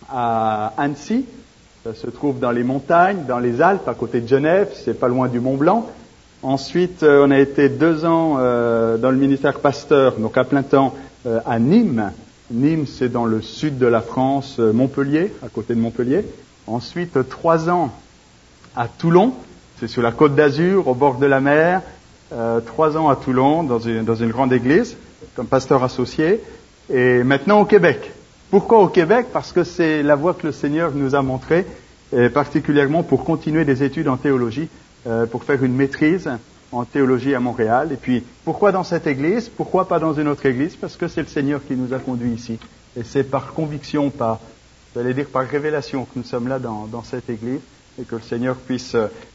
à Annecy. Ça se trouve dans les montagnes, dans les Alpes, à côté de Genève, c'est pas loin du Mont Blanc. Ensuite, on a été 2 ans dans le ministère pasteur, donc à plein temps, à Nîmes. Nîmes, c'est dans le sud de la France, Montpellier, à côté de Montpellier. Ensuite, 3 ans à Toulon, c'est sur la Côte d'Azur, au bord de la mer. 3 ans à Toulon, dans une grande église, comme pasteur associé. Et maintenant au Québec. Pourquoi au Québec? Parce que c'est la voie que le Seigneur nous a montrée, et particulièrement pour continuer des études en théologie, pour faire une maîtrise en théologie à Montréal. Et puis, pourquoi dans cette église? Pourquoi pas dans une autre église? Parce que c'est le Seigneur qui nous a conduits ici. Et c'est par conviction, par révélation que nous sommes là dans cette église, et que le Seigneur puisse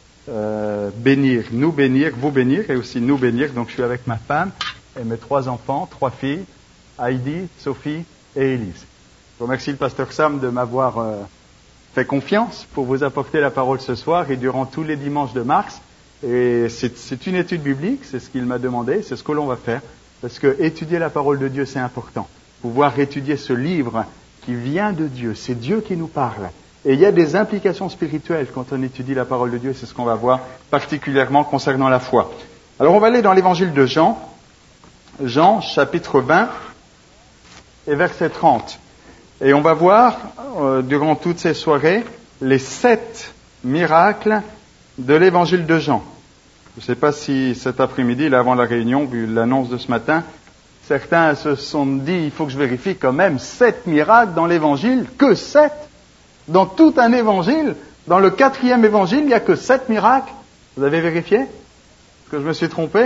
bénir, vous bénir, et aussi nous bénir. Donc je suis avec ma femme et mes 3 enfants, 3 filles, Heidi, Sophie et Élise. Je remercie le pasteur Sam de m'avoir fait confiance pour vous apporter la parole ce soir et durant tous les dimanches de mars. Et c'est une étude biblique, c'est ce qu'il m'a demandé, c'est ce que l'on va faire, parce que étudier la parole de Dieu, c'est important. Pouvoir étudier ce livre qui vient de Dieu, c'est Dieu qui nous parle. Et il y a des implications spirituelles quand on étudie la parole de Dieu, c'est ce qu'on va voir particulièrement concernant la foi. Alors on va aller dans l'évangile de Jean, Jean chapitre 20 et verset 30. Et on va voir, durant toutes ces soirées, les 7 miracles de l'évangile de Jean. Je ne sais pas si cet après-midi, là avant la réunion, vu l'annonce de ce matin, certains se sont dit, il faut que je vérifie quand même 7 miracles dans l'évangile, que 7? Dans tout un évangile, dans le 4e évangile, il n'y a que 7 miracles. Vous avez vérifié? Est-ce que je me suis trompé?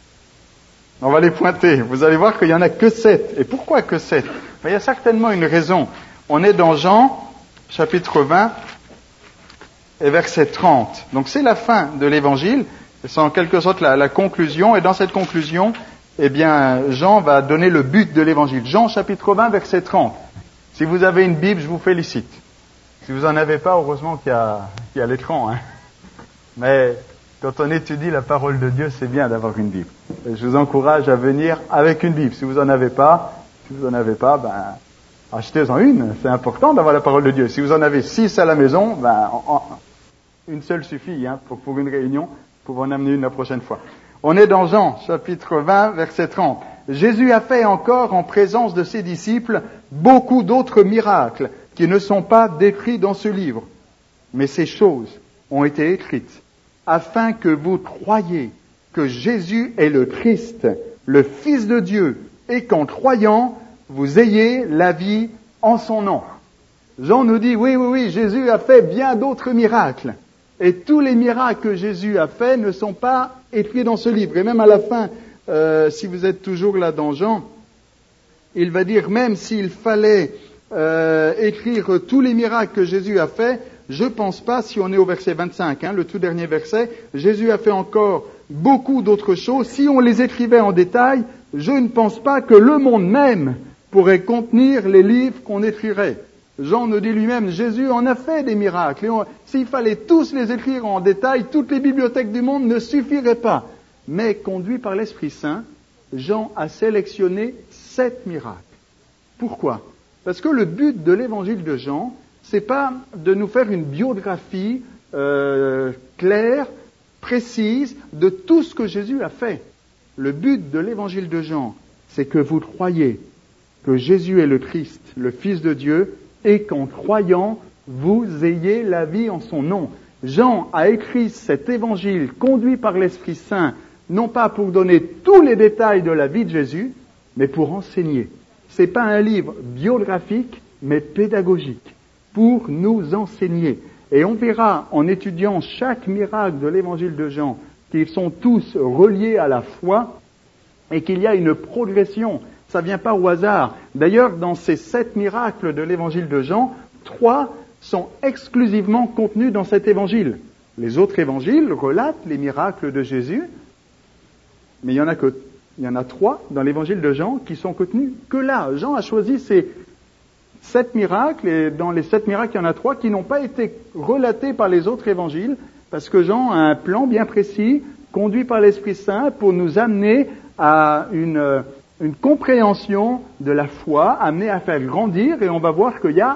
On va les pointer. Vous allez voir qu'il n'y en a que 7. Et pourquoi que 7? Il y a certainement une raison. On est dans Jean, chapitre 20, et verset 30. Donc c'est la fin de l'évangile. C'est en quelque sorte la conclusion. Et dans cette conclusion, eh bien, Jean va donner le but de l'évangile. Jean, chapitre 20, verset 30. Si vous avez une Bible, je vous félicite. Si vous n'en avez pas, heureusement qu'il y a l'écran. Mais quand on étudie la parole de Dieu, c'est bien d'avoir une Bible. Et je vous encourage à venir avec une Bible. Si vous n'en avez pas, achetez-en une. C'est important d'avoir la parole de Dieu. Si vous en avez 6 à la maison, une seule suffit pour une réunion. Vous pouvez en amener une la prochaine fois. On est dans Jean, chapitre 20, verset 30. Jésus a fait encore en présence de ses disciples beaucoup d'autres miracles qui ne sont pas décrits dans ce livre. Mais ces choses ont été écrites afin que vous croyiez que Jésus est le Christ, le Fils de Dieu, et qu'en croyant, vous ayez la vie en son nom. Jean nous dit, oui, Jésus a fait bien d'autres miracles. Et tous les miracles que Jésus a faits ne sont pas écrits dans ce livre. Et même à la fin, si vous êtes toujours là dans Jean, il va dire, même s'il fallait écrire tous les miracles que Jésus a faits, je pense pas, si on est au verset 25, le tout dernier verset, Jésus a fait encore beaucoup d'autres choses. Si on les écrivait en détail, je ne pense pas que le monde même pourrait contenir les livres qu'on écrirait. Jean nous dit lui-même, Jésus en a fait des miracles. Et s'il fallait tous les écrire en détail, toutes les bibliothèques du monde ne suffiraient pas. Mais conduit par l'Esprit Saint, Jean a sélectionné 7 miracles. Pourquoi? Parce que le but de l'évangile de Jean, c'est pas de nous faire une biographie claire, précise de tout ce que Jésus a fait. Le but de l'évangile de Jean, c'est que vous croyez que Jésus est le Christ, le Fils de Dieu, et qu'en croyant, vous ayez la vie en son nom. Jean a écrit cet évangile conduit par l'Esprit Saint, non pas pour donner tous les détails de la vie de Jésus, mais pour enseigner. C'est pas un livre biographique, mais pédagogique, pour nous enseigner. Et on verra, en étudiant chaque miracle de l'évangile de Jean, qu'ils sont tous reliés à la foi, et qu'il y a une progression. Ça vient pas au hasard. D'ailleurs, dans ces 7 miracles de l'évangile de Jean, 3 sont exclusivement contenus dans cet évangile. Les autres évangiles relatent les miracles de Jésus, mais il y en a 3 dans l'évangile de Jean qui sont contenus que là. Jean a choisi ces 7 miracles, et dans les 7 miracles, il y en a 3 qui n'ont pas été relatés par les autres évangiles, parce que Jean a un plan bien précis, conduit par l'Esprit Saint, pour nous amener à une compréhension de la foi, amener à faire grandir, et on va voir qu'il y a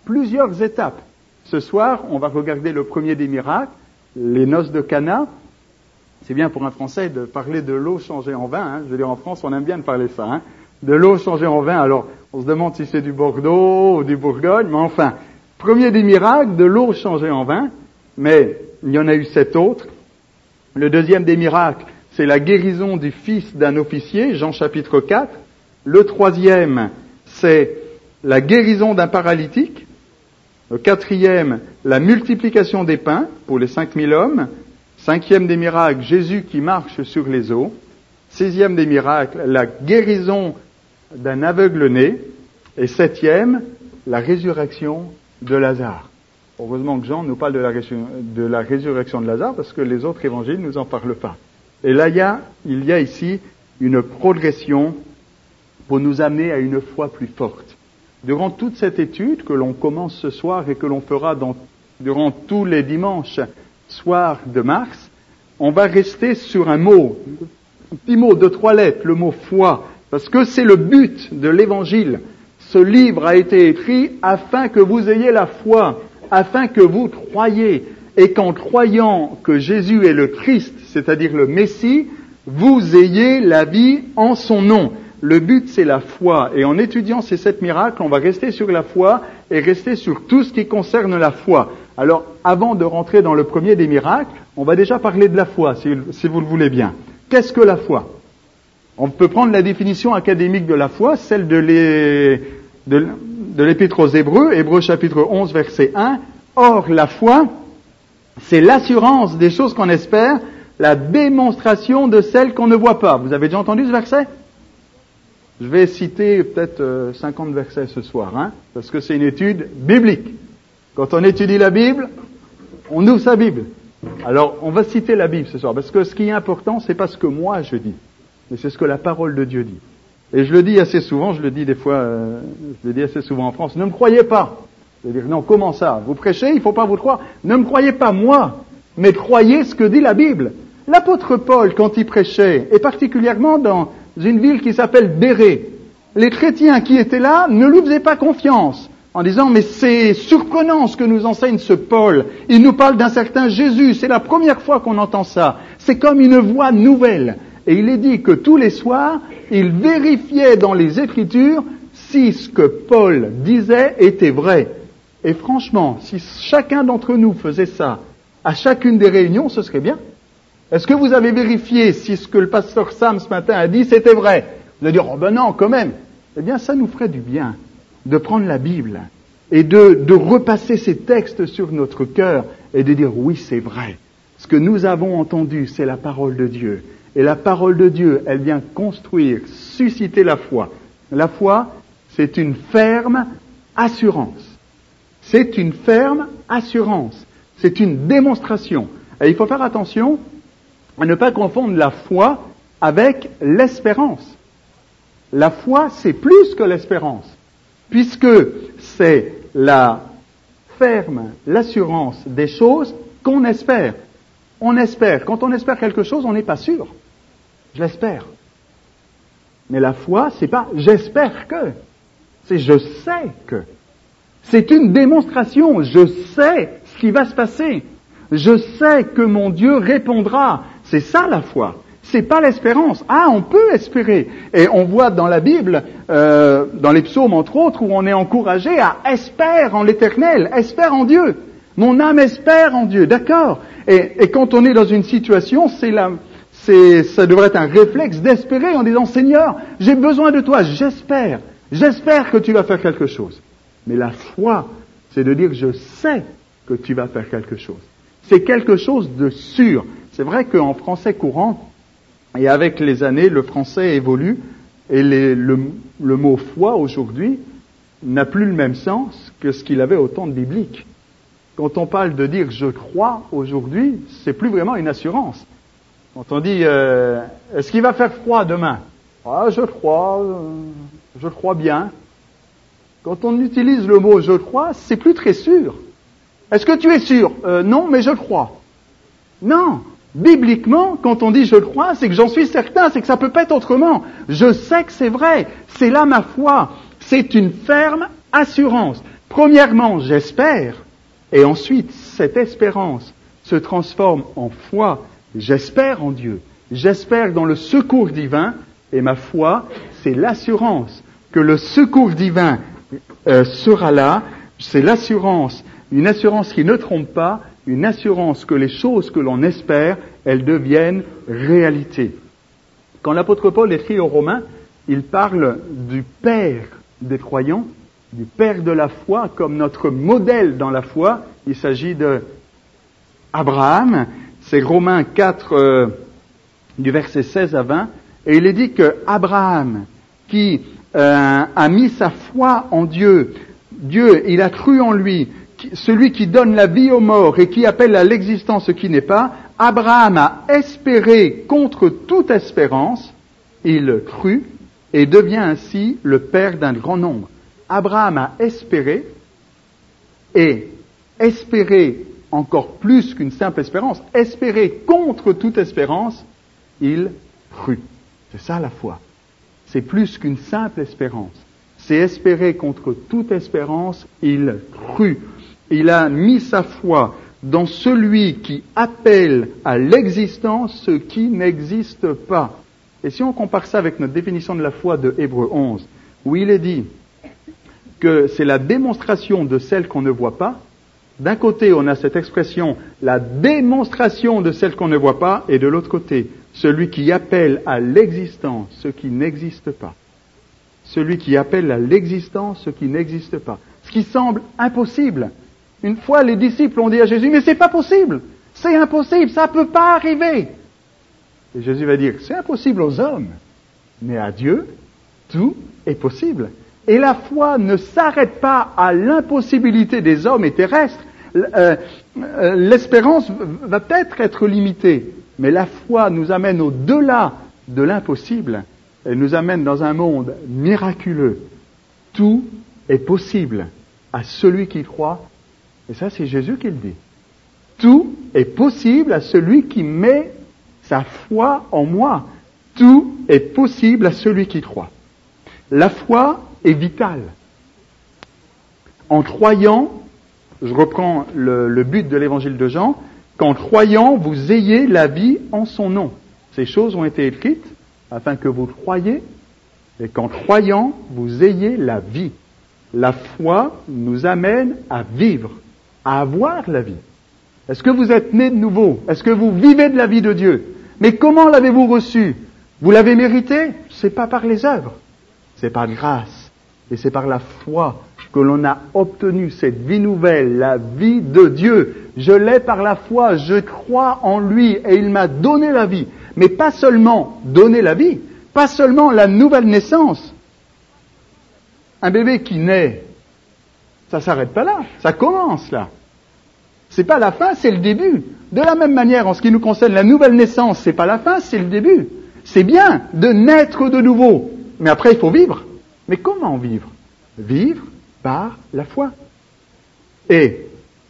plusieurs étapes. Ce soir, on va regarder le premier des miracles, les noces de Cana. C'est bien pour un Français de parler de l'eau changée en vin. Hein. Je veux dire, en France, on aime bien de parler ça. Hein. De l'eau changée en vin. Alors, on se demande si c'est du Bordeaux ou du Bourgogne. Mais enfin, premier des miracles, de l'eau changée en vin. Mais il y en a eu 7 autres. Le deuxième des miracles, c'est la guérison du fils d'un officier, Jean chapitre 4. Le troisième, c'est la guérison d'un paralytique. Le quatrième, la multiplication des pains pour les 5000 hommes. Cinquième des miracles, Jésus qui marche sur les eaux. Sixième des miracles, la guérison d'un aveugle-né. Et septième, la résurrection de Lazare. Heureusement que Jean nous parle de la résurrection de Lazare, parce que les autres évangiles ne nous en parlent pas. Et là, il y a ici une progression pour nous amener à une foi plus forte. Durant toute cette étude que l'on commence ce soir et que l'on fera durant tous les dimanches soirs de mars, on va rester sur un mot, un petit mot de 3 lettres, le mot foi, parce que c'est le but de l'évangile. Ce livre a été écrit afin que vous ayez la foi, afin que vous croyiez, et qu'en croyant que Jésus est le Christ, c'est-à-dire le Messie, vous ayez la vie en son nom. Le but, c'est la foi. Et en étudiant ces 7 miracles, on va rester sur la foi et rester sur tout ce qui concerne la foi. Alors, avant de rentrer dans le premier des miracles, on va déjà parler de la foi, si vous le voulez bien. Qu'est-ce que la foi? On peut prendre la définition académique de la foi, celle de l'Épître aux Hébreux, Hébreux chapitre 11, verset 1. Or, la foi, c'est l'assurance des choses qu'on espère, la démonstration de celles qu'on ne voit pas. Vous avez déjà entendu ce verset? Je vais citer peut-être 50 versets ce soir, parce que c'est une étude biblique. Quand on étudie la Bible, on ouvre sa Bible. Alors, on va citer la Bible ce soir, parce que ce qui est important, c'est pas ce que moi je dis, mais c'est ce que la parole de Dieu dit. Et je le dis assez souvent, je le dis assez souvent en France, ne me croyez pas. Je veux dire, non, comment ça? Vous prêchez, il faut pas vous croire. Ne me croyez pas moi, mais croyez ce que dit la Bible. L'apôtre Paul, quand il prêchait, et particulièrement dans une ville qui s'appelle Bérée, les chrétiens qui étaient là ne lui faisaient pas confiance, en disant, mais c'est surprenant ce que nous enseigne ce Paul. Il nous parle d'un certain Jésus, c'est la première fois qu'on entend ça. C'est comme une voix nouvelle. Et il est dit que tous les soirs, il vérifiait dans les Écritures si ce que Paul disait était vrai. Et franchement, si chacun d'entre nous faisait ça à chacune des réunions, ce serait bien. Est-ce que vous avez vérifié si ce que le pasteur Sam ce matin a dit, c'était vrai? Vous allez dire, oh ben non, quand même. Eh bien, ça nous ferait du bien de prendre la Bible et de repasser ces textes sur notre cœur et de dire, oui, c'est vrai. Ce que nous avons entendu, c'est la parole de Dieu. Et la parole de Dieu, elle vient construire, susciter la foi. La foi, c'est une ferme assurance. C'est une ferme assurance. C'est une démonstration. Et il faut faire attention à ne pas confondre la foi avec l'espérance. La foi, c'est plus que l'espérance, puisque c'est la ferme, l'assurance des choses qu'on espère. On espère. Quand on espère quelque chose, on n'est pas sûr. Je l'espère. Mais la foi, c'est pas « j'espère que », c'est « je sais que ». C'est une démonstration. Je sais ce qui va se passer. Je sais que mon Dieu répondra. C'est ça la foi. C'est pas l'espérance. Ah, on peut espérer. Et on voit dans la Bible, dans les psaumes entre autres, où on est encouragé à espérer en l'Éternel, espère en Dieu. Mon âme espère en Dieu, d'accord. Et quand on est dans une situation, ça devrait être un réflexe d'espérer en disant, Seigneur, j'ai besoin de toi, j'espère que tu vas faire quelque chose. Mais la foi, c'est de dire, je sais que tu vas faire quelque chose. C'est quelque chose de sûr. C'est vrai qu'en français courant, et avec les années, le français évolue, et le mot foi aujourd'hui n'a plus le même sens que ce qu'il avait au temps biblique. Quand on parle de dire je crois aujourd'hui, c'est plus vraiment une assurance. Quand on dit est-ce qu'il va faire froid demain? Ah, je crois bien. Quand on utilise le mot je crois, c'est plus très sûr. Est-ce que tu es sûr? Non, mais je crois. Non. Bibliquement, quand on dit je crois, c'est que j'en suis certain, c'est que ça peut pas être autrement. Je sais que c'est vrai. C'est là ma foi. C'est une ferme assurance. Premièrement, j'espère, et ensuite, cette espérance se transforme en foi. J'espère en Dieu, j'espère dans le secours divin, et ma foi, c'est l'assurance que le secours divin sera là, c'est l'assurance, une assurance qui ne trompe pas, une assurance que les choses que l'on espère, elles deviennent réalité. Quand l'apôtre Paul écrit aux Romains, il parle du Père des croyants, du Père de la foi comme notre modèle dans la foi. Il s'agit de Abraham, c'est Romains 4 du verset 16 à 20, et il est dit que Abraham, qui a mis sa foi en Dieu, il a cru en lui, celui qui donne la vie aux morts et qui appelle à l'existence ce qui n'est pas, Abraham a espéré contre toute espérance, il crut et devient ainsi le père d'un grand nombre. Abraham a espéré, et espéré encore plus qu'une simple espérance, espéré contre toute espérance, il crut. C'est ça la foi. C'est plus qu'une simple espérance. C'est espérer contre toute espérance, il crut. Il a mis sa foi dans celui qui appelle à l'existence ce qui n'existe pas. Et si on compare ça avec notre définition de la foi de Hébreux 11, où il est dit que c'est la démonstration de celle qu'on ne voit pas, d'un côté on a cette expression, la démonstration de celle qu'on ne voit pas, et de l'autre côté, celui qui appelle à l'existence ce qui n'existe pas. Celui qui appelle à l'existence ce qui n'existe pas. Ce qui semble impossible. Une fois, les disciples ont dit à Jésus, mais c'est pas possible, c'est impossible, ça peut pas arriver. Et Jésus va dire, c'est impossible aux hommes, mais à Dieu, tout est possible. Et la foi ne s'arrête pas à l'impossibilité des hommes et terrestres. L'espérance va peut-être être limitée, mais la foi nous amène au-delà de l'impossible. Elle nous amène dans un monde miraculeux. Tout est possible à celui qui croit. Et ça, c'est Jésus qui le dit. Tout est possible à celui qui met sa foi en moi. Tout est possible à celui qui croit. La foi est vitale. En croyant, je reprends le but de l'évangile de Jean, qu'en croyant, vous ayez la vie en son nom. Ces choses ont été écrites afin que vous croyiez et qu'en croyant, vous ayez la vie. La foi nous amène à vivre, à avoir la vie. Est-ce que vous êtes né de nouveau? Est-ce que vous vivez de la vie de Dieu? Mais comment l'avez-vous reçu? Vous l'avez mérité? C'est pas par les œuvres, c'est par grâce. Et c'est par la foi que l'on a obtenu cette vie nouvelle, la vie de Dieu. Je l'ai par la foi, je crois en lui et il m'a donné la vie. Mais pas seulement donner la vie, pas seulement la nouvelle naissance. Un bébé qui naît, ça s'arrête pas là, ça commence là. C'est pas la fin, c'est le début. De la même manière, en ce qui nous concerne, la nouvelle naissance, c'est pas la fin, c'est le début. C'est bien de naître de nouveau, mais après il faut vivre. Mais comment vivre? Vivre par la foi. Et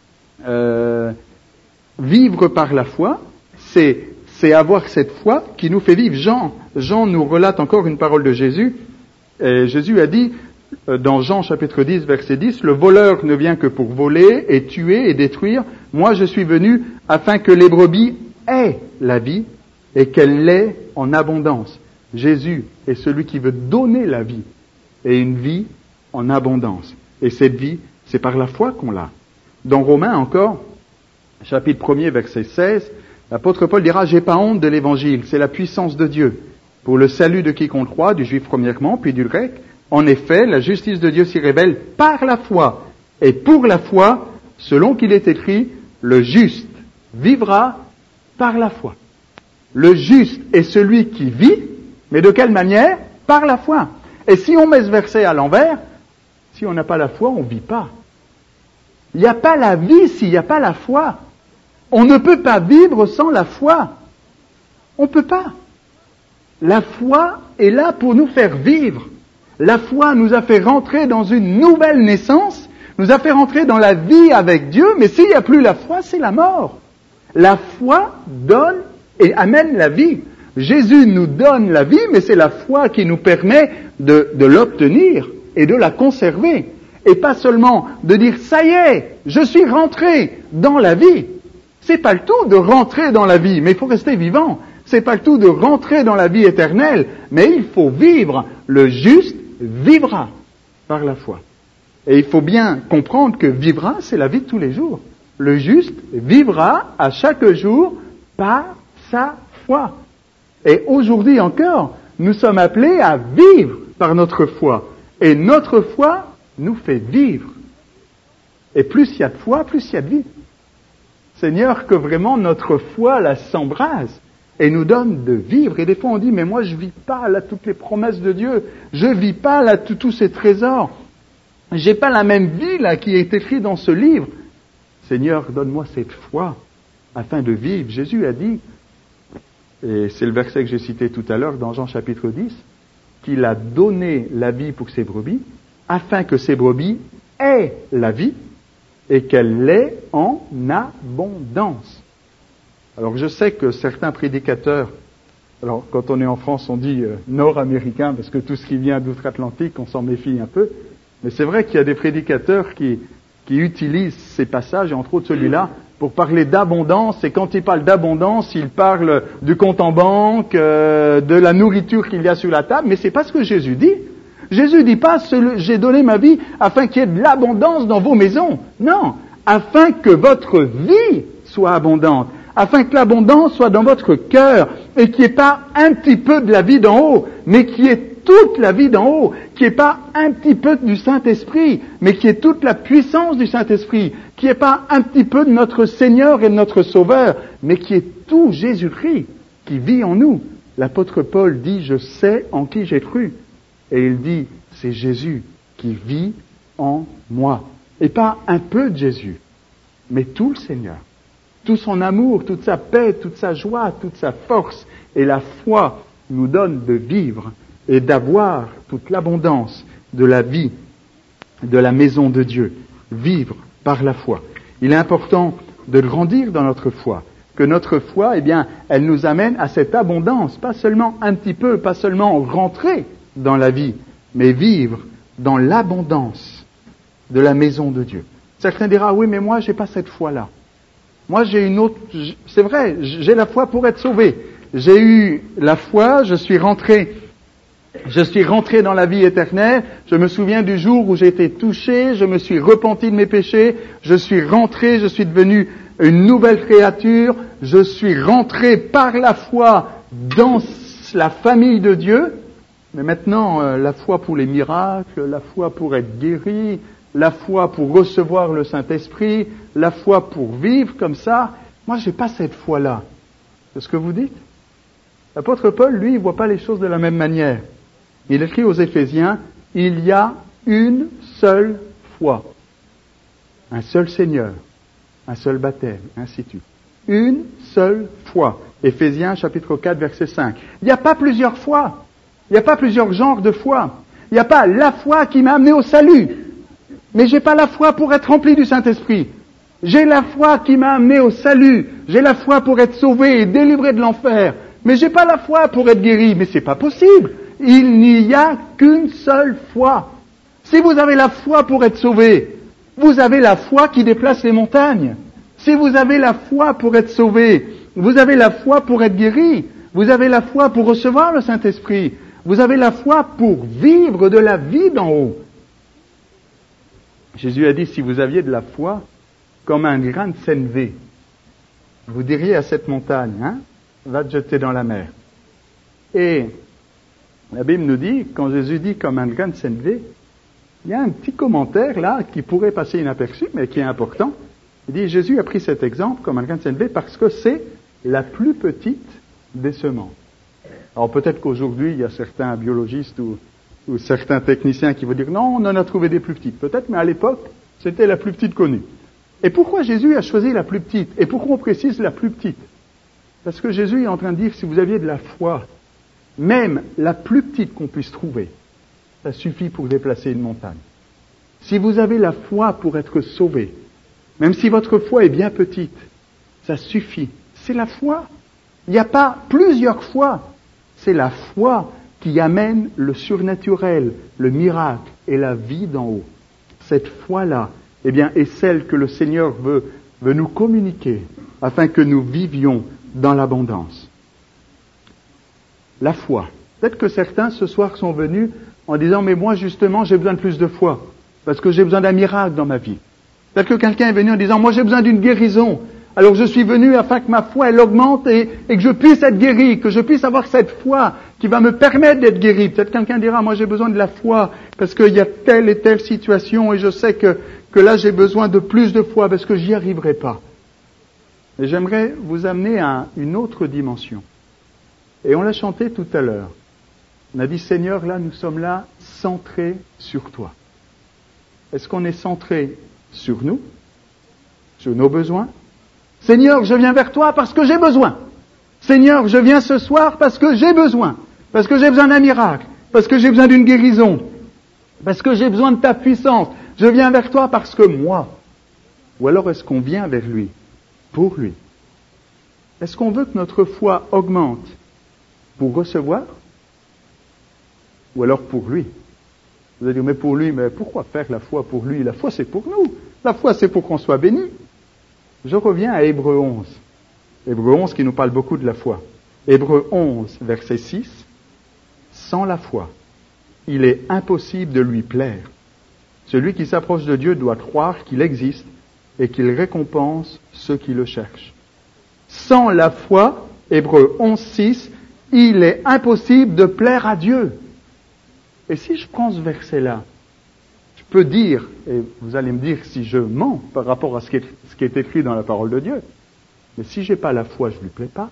vivre par la foi, c'est avoir cette foi qui nous fait vivre. Jean nous relate encore une parole de Jésus. Et Jésus a dit, dans Jean chapitre 10, verset 10, « Le voleur ne vient que pour voler et tuer et détruire. Moi je suis venu afin que les brebis aient la vie et qu'elle l'ait en abondance. » Jésus est celui qui veut donner la vie et une vie en abondance. Et cette vie, c'est par la foi qu'on l'a. Dans Romains encore, chapitre 1er, verset 16, l'apôtre Paul dira « J'ai pas honte de l'évangile, c'est la puissance de Dieu, pour le salut de quiconque croit, du juif premièrement, puis du grec. En effet, la justice de Dieu s'y révèle par la foi, et pour la foi, selon qu'il est écrit, le juste vivra par la foi. » Le juste est celui qui vit, mais de quelle manière? Par la foi. Et si on met ce verset à l'envers, si on n'a pas la foi, on ne vit pas. Il n'y a pas la vie s'il n'y a pas la foi. On ne peut pas vivre sans la foi. On ne peut pas. La foi est là pour nous faire vivre. La foi nous a fait rentrer dans une nouvelle naissance, nous a fait rentrer dans la vie avec Dieu, mais s'il n'y a plus la foi, c'est la mort. La foi donne et amène la vie. Jésus nous donne la vie, mais c'est la foi qui nous permet de l'obtenir et de la conserver. Et pas seulement de dire, ça y est, je suis rentré dans la vie. C'est pas le tout de rentrer dans la vie, mais il faut rester vivant. C'est pas le tout de rentrer dans la vie éternelle, mais il faut vivre. Le juste vivra par la foi. Et il faut bien comprendre que vivra, c'est la vie de tous les jours. Le juste vivra à chaque jour par sa foi. Et aujourd'hui encore, nous sommes appelés à vivre par notre foi. Et notre foi nous fait vivre. Et plus il y a de foi, plus il y a de vie. Seigneur, que vraiment notre foi la s'embrase et nous donne de vivre. Et des fois on dit, mais moi je vis pas là toutes les promesses de Dieu. Je vis pas là tous ces trésors. J'ai pas la même vie là qui est écrite dans ce livre. Seigneur, donne-moi cette foi afin de vivre. Jésus a dit, et c'est le verset que j'ai cité tout à l'heure dans Jean chapitre 10, qu'il a donné la vie pour ses brebis, afin que ces brebis aient la vie et qu'elle l'ait en abondance. Alors je sais que certains prédicateurs, alors quand on est en France on dit nord-américain parce que tout ce qui vient d'outre-Atlantique on s'en méfie un peu, mais c'est vrai qu'il y a des prédicateurs qui utilisent ces passages, et entre autres celui-là, pour parler d'abondance, et quand ils parlent d'abondance, ils parlent du compte en banque, de la nourriture qu'il y a sur la table, mais c'est pas ce que Jésus dit. Jésus dit pas, j'ai donné ma vie afin qu'il y ait de l'abondance dans vos maisons. Non, afin que votre vie soit abondante, afin que l'abondance soit dans votre cœur, et qu'il n'y ait pas un petit peu de la vie d'en haut, mais qu'il y ait toute la vie d'en haut, qu'il n'y ait pas un petit peu du Saint-Esprit, mais qu'il y ait toute la puissance du Saint-Esprit, qu'il n'y ait pas un petit peu de notre Seigneur et de notre Sauveur, mais qu'il y ait tout Jésus-Christ qui vit en nous. L'apôtre Paul dit, je sais en qui j'ai cru. Et il dit, c'est Jésus qui vit en moi. Et pas un peu de Jésus, mais tout le Seigneur. Tout son amour, toute sa paix, toute sa joie, toute sa force. Et la foi nous donne de vivre et d'avoir toute l'abondance de la vie, de la maison de Dieu. Vivre par la foi. Il est important de grandir dans notre foi. Que notre foi, eh bien, elle nous amène à cette abondance. Pas seulement un petit peu, pas seulement rentrer dans la vie, mais vivre dans l'abondance de la maison de Dieu. Certains diront, oui, mais moi, j'ai pas cette foi-là. Moi, j'ai une autre, c'est vrai, j'ai la foi pour être sauvé. J'ai eu la foi, je suis rentré dans la vie éternelle. Je me souviens du jour où j'ai été touché, je me suis repenti de mes péchés, je suis rentré, je suis devenu une nouvelle créature, je suis rentré par la foi dans la famille de Dieu. Mais maintenant, la foi pour les miracles, la foi pour être guéri, la foi pour recevoir le Saint-Esprit, la foi pour vivre comme ça, moi j'ai pas cette foi-là. C'est ce que vous dites? L'apôtre Paul, lui, il voit pas les choses de la même manière. Il écrit aux Éphésiens, il y a une seule foi, un seul Seigneur, un seul baptême, ainsi de suite. Une seule foi. Éphésiens chapitre 4, verset 5. Il n'y a pas plusieurs foi. Il n'y a pas plusieurs genres de foi. Il n'y a pas la foi qui m'a amené au salut. Mais j'ai pas la foi pour être rempli du Saint-Esprit. J'ai la foi qui m'a amené au salut. J'ai la foi pour être sauvé et délivré de l'enfer. Mais j'ai pas la foi pour être guéri. Mais c'est pas possible. Il n'y a qu'une seule foi. Si vous avez la foi pour être sauvé, vous avez la foi qui déplace les montagnes. Si vous avez la foi pour être sauvé, vous avez la foi pour être guéri. Vous avez la foi pour recevoir le Saint-Esprit. Vous avez la foi pour vivre de la vie d'en haut. Jésus a dit, si vous aviez de la foi, comme un grain de sénévé, vous diriez à cette montagne, va te jeter dans la mer. Et la Bible nous dit, quand Jésus dit comme un grain de sénévé, il y a un petit commentaire là qui pourrait passer inaperçu, mais qui est important. Il dit, Jésus a pris cet exemple comme un grain de sénévé parce que c'est la plus petite des semences. Alors peut-être qu'aujourd'hui, il y a certains biologistes ou certains techniciens qui vont dire, non, on en a trouvé des plus petites. Peut-être, mais à l'époque, c'était la plus petite connue. Et pourquoi Jésus a choisi la plus petite? Et pourquoi on précise la plus petite? Parce que Jésus est en train de dire, si vous aviez de la foi, même la plus petite qu'on puisse trouver, ça suffit pour déplacer une montagne. Si vous avez la foi pour être sauvé, même si votre foi est bien petite, ça suffit. C'est la foi. Il n'y a pas plusieurs fois. C'est la foi qui amène le surnaturel, le miracle et la vie d'en haut. cette foi-là, eh bien, est celle que le Seigneur veut nous communiquer afin que nous vivions dans l'abondance. La foi. Peut-être que certains ce soir sont venus en disant « Mais moi justement j'ai besoin de plus de foi, parce que j'ai besoin d'un miracle dans ma vie. » Peut-être que quelqu'un est venu en disant « Moi j'ai besoin d'une guérison, alors je suis venu afin que ma foi elle augmente et que je puisse être guéri, que je puisse avoir cette foi qui va me permettre d'être guéri. » Peut-être quelqu'un dira « Moi j'ai besoin de la foi parce qu'il y a telle et telle situation et je sais que là j'ai besoin de plus de foi parce que j'y arriverai pas. » Et j'aimerais vous amener à une autre dimension. Et on l'a chanté tout à l'heure. On a dit, Seigneur, là, nous sommes là, centrés sur toi. Est-ce qu'on est centré sur nous, sur nos besoins? Seigneur, je viens vers toi parce que j'ai besoin. Seigneur, je viens ce soir parce que j'ai besoin d'un miracle, parce que j'ai besoin d'une guérison, parce que j'ai besoin de ta puissance. Je viens vers toi parce que moi. Ou alors est-ce qu'on vient vers lui, pour lui? Est-ce qu'on veut que notre foi augmente pour recevoir? Ou alors pour lui? Vous allez dire, mais pour lui, mais pourquoi faire la foi pour lui? La foi c'est pour nous. La foi c'est pour qu'on soit béni. Je reviens à Hébreux 11. Hébreux 11 qui nous parle beaucoup de la foi. Hébreux 11, verset 6. Sans la foi, il est impossible de lui plaire. Celui qui s'approche de Dieu doit croire qu'il existe et qu'il récompense ceux qui le cherchent. Sans la foi, Hébreux 11, 6, il est impossible de plaire à Dieu. Et si je prends ce verset-là, je peux dire, et vous allez me dire si je mens par rapport à ce qui est écrit dans la parole de Dieu, mais si j'ai pas la foi, je ne lui plais pas.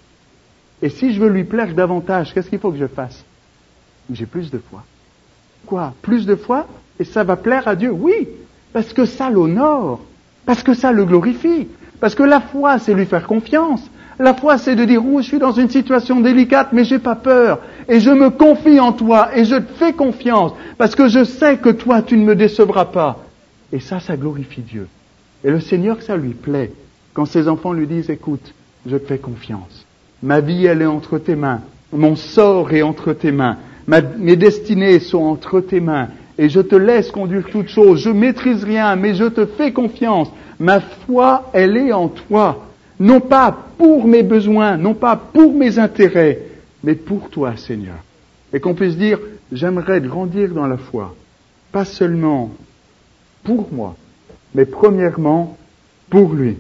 Et si je veux lui plaire davantage, qu'est-ce qu'il faut que je fasse? J'ai plus de foi. Quoi? Plus de foi? Et ça va plaire à Dieu? Oui, parce que ça l'honore, parce que ça le glorifie, parce que la foi, c'est lui faire confiance. La foi, c'est de dire, je suis dans une situation délicate, mais j'ai pas peur. Et je me confie en toi, et je te fais confiance, parce que je sais que toi, tu ne me décevras pas. Et ça glorifie Dieu. Et le Seigneur, ça lui plaît. Quand ses enfants lui disent, écoute, je te fais confiance. Ma vie, elle est entre tes mains. Mon sort est entre tes mains. Mes destinées sont entre tes mains. Et je te laisse conduire toutes choses. Je maîtrise rien, mais je te fais confiance. Ma foi, elle est en toi. Non pas pour mes besoins, non pas pour mes intérêts, mais pour toi, Seigneur. Et qu'on puisse dire, j'aimerais grandir dans la foi. Pas seulement pour moi, mais premièrement pour lui.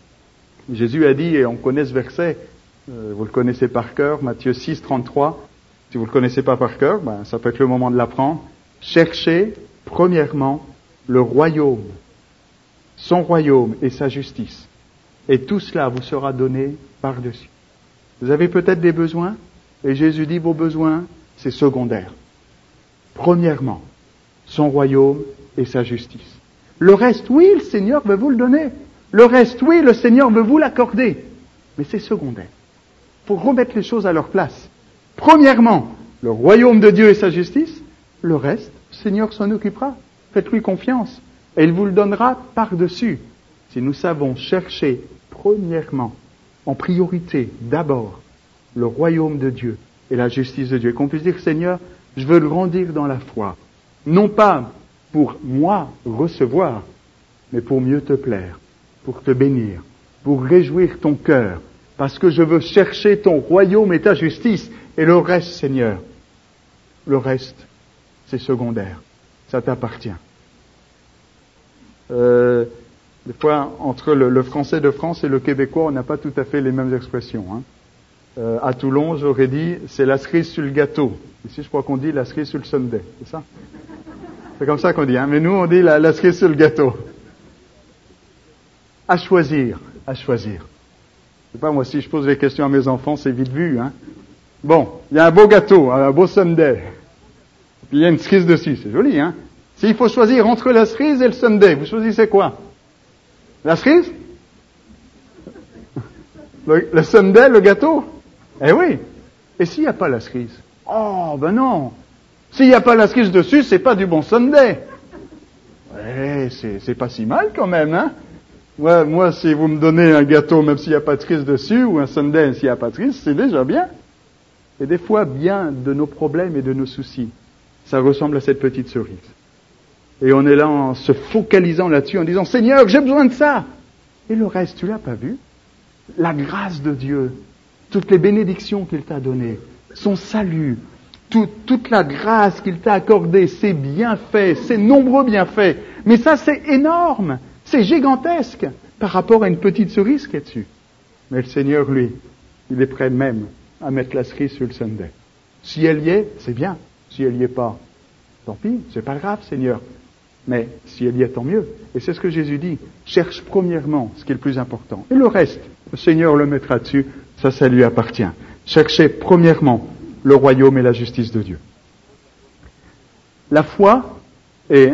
Jésus a dit, et on connaît ce verset, vous le connaissez par cœur, Matthieu 6, 33. Si vous ne le connaissez pas par cœur, ça peut être le moment de l'apprendre. Cherchez premièrement le royaume, son royaume et sa justice. Et tout cela vous sera donné par-dessus. Vous avez peut-être des besoins, et Jésus dit, vos besoins, c'est secondaire. Premièrement, son royaume et sa justice. Le reste, oui, le Seigneur veut vous le donner. Le reste, oui, le Seigneur veut vous l'accorder. Mais c'est secondaire. Il faut remettre les choses à leur place. Premièrement, le royaume de Dieu et sa justice. Le reste, le Seigneur s'en occupera. Faites-lui confiance. Et il vous le donnera par-dessus. Si nous savons chercher premièrement, en priorité, d'abord, le royaume de Dieu et la justice de Dieu. Et qu'on puisse dire, Seigneur, je veux grandir dans la foi. Non pas pour moi recevoir, mais pour mieux te plaire, pour te bénir, pour réjouir ton cœur, parce que je veux chercher ton royaume et ta justice. Et le reste, Seigneur, le reste, c'est secondaire. Ça t'appartient. Des fois, entre le français de France et le québécois, on n'a pas tout à fait les mêmes expressions. À Toulon, j'aurais dit, c'est la cerise sur le gâteau. Ici, je crois qu'on dit la cerise sur le sundae. C'est ça? C'est comme ça qu'on dit, mais nous, on dit la cerise sur le gâteau. À choisir, à choisir. Je sais pas, moi, si je pose des questions à mes enfants, c'est vite vu, Bon, il y a un beau gâteau, un beau sundae. Puis il y a une cerise dessus, c'est joli, S'il faut choisir entre la cerise et le sundae, vous choisissez quoi? La cerise? Le sundae, le gâteau? Eh oui. Et s'il n'y a pas la cerise? Oh, ben non. S'il n'y a pas la cerise dessus, c'est pas du bon sundae. Ouais, c'est pas si mal quand même, Ouais, moi, si vous me donnez un gâteau, même s'il n'y a pas de cerise dessus, ou un sundae s'il n'y a pas de cerise, c'est déjà bien. Et des fois, bien de nos problèmes et de nos soucis, ça ressemble à cette petite cerise. Et on est là en se focalisant là-dessus, en disant « Seigneur, j'ai besoin de ça !» Et le reste, tu l'as pas vu? La grâce de Dieu, toutes les bénédictions qu'il t'a données, son salut, toute la grâce qu'il t'a accordée, ses bienfaits, ses nombreux bienfaits. Mais ça, c'est énorme, c'est gigantesque par rapport à une petite cerise qui est dessus. Mais le Seigneur, lui, il est prêt même à mettre la cerise sur le sundae. Si elle y est, c'est bien. Si elle y est pas, tant pis, c'est pas grave, Seigneur. Mais si elle y est, tant mieux. Et c'est ce que Jésus dit. Cherche premièrement ce qui est le plus important. Et le reste, le Seigneur le mettra dessus, ça lui appartient. Cherchez premièrement le royaume et la justice de Dieu. La foi, et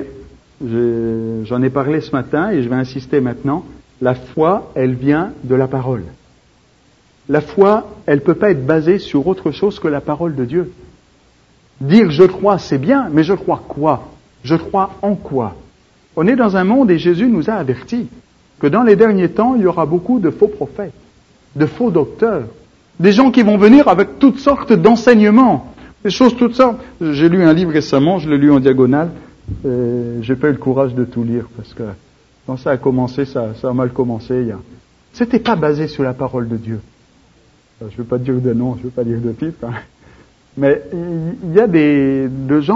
j'en ai parlé ce matin et je vais insister maintenant, la foi, elle vient de la parole. La foi, elle ne peut pas être basée sur autre chose que la parole de Dieu. Dire je crois, c'est bien, mais je crois quoi? Je crois en quoi? On est dans un monde et Jésus nous a avertis que dans les derniers temps, il y aura beaucoup de faux prophètes, de faux docteurs, des gens qui vont venir avec toutes sortes d'enseignements, des choses toutes sortes. J'ai lu un livre récemment, je l'ai lu en diagonale, j'ai pas eu le courage de tout lire parce que quand ça a commencé, ça a mal commencé. C'était pas basé sur la parole de Dieu. Je ne veux pas dire de nom, je ne veux pas dire de titre, hein. Mais il y a des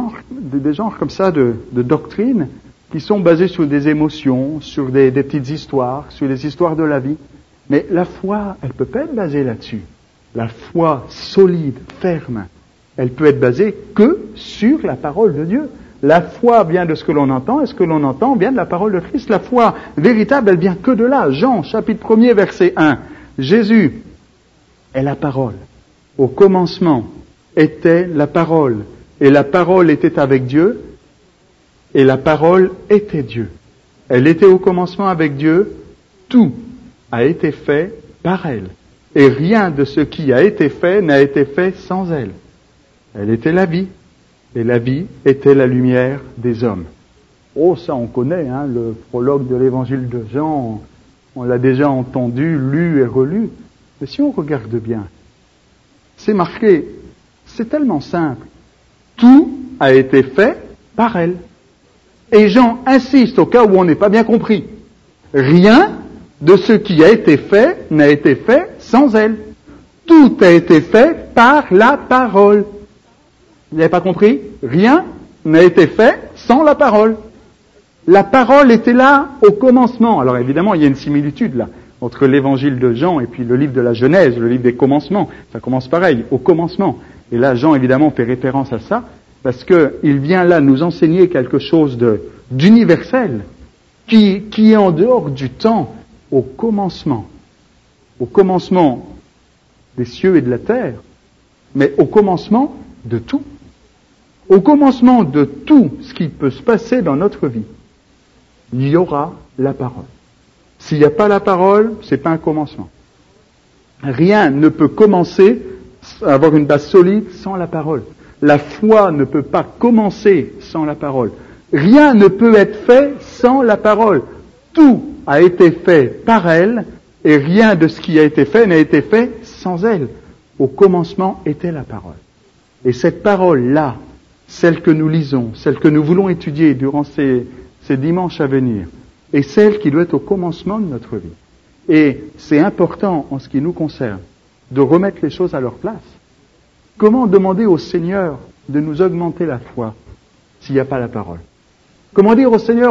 genres comme ça de doctrines qui sont basées sur des émotions, sur des petites histoires, sur des histoires de la vie. Mais la foi, elle peut pas être basée là-dessus. La foi solide, ferme, elle peut être basée que sur la parole de Dieu. La foi vient de ce que l'on entend, et ce que l'on entend vient de la parole de Christ. La foi véritable, elle vient que de là. Jean, chapitre 1er, verset 1. Jésus est la parole. Au commencement était la parole, et la parole était avec Dieu, et la parole était Dieu. Elle était au commencement avec Dieu, tout a été fait par elle, et rien de ce qui a été fait n'a été fait sans elle. Elle était la vie, et la vie était la lumière des hommes. Oh, ça on connaît, hein, le prologue de l'évangile de Jean, on l'a déjà entendu, lu et relu. Mais si on regarde bien, c'est marqué, c'est tellement simple. Tout a été fait par elle. Et Jean insiste au cas où on n'est pas bien compris. Rien de ce qui a été fait n'a été fait sans elle. Tout a été fait par la parole. Vous n'avez pas compris? Rien n'a été fait sans la parole. La parole était là au commencement. Alors évidemment, il y a une similitude là entre l'évangile de Jean et puis le livre de la Genèse, le livre des commencements. Ça commence pareil, au commencement. Et là, Jean évidemment fait référence à ça parce qu'il vient là nous enseigner quelque chose d'universel qui est en dehors du temps, au commencement des cieux et de la terre, mais au commencement de tout. Au commencement de tout ce qui peut se passer dans notre vie, il y aura la parole. S'il n'y a pas la parole, c'est pas un commencement. Rien ne peut commencer à avoir une base solide sans la parole. La foi ne peut pas commencer sans la parole. Rien ne peut être fait sans la parole. Tout a été fait par elle, et rien de ce qui a été fait n'a été fait sans elle. Au commencement était la parole. Et cette parole-là, celle que nous lisons, celle que nous voulons étudier durant ces dimanches à venir, est celle qui doit être au commencement de notre vie. Et c'est important, en ce qui nous concerne, de remettre les choses à leur place. Comment demander au Seigneur de nous augmenter la foi s'il n'y a pas la parole? Comment dire au Seigneur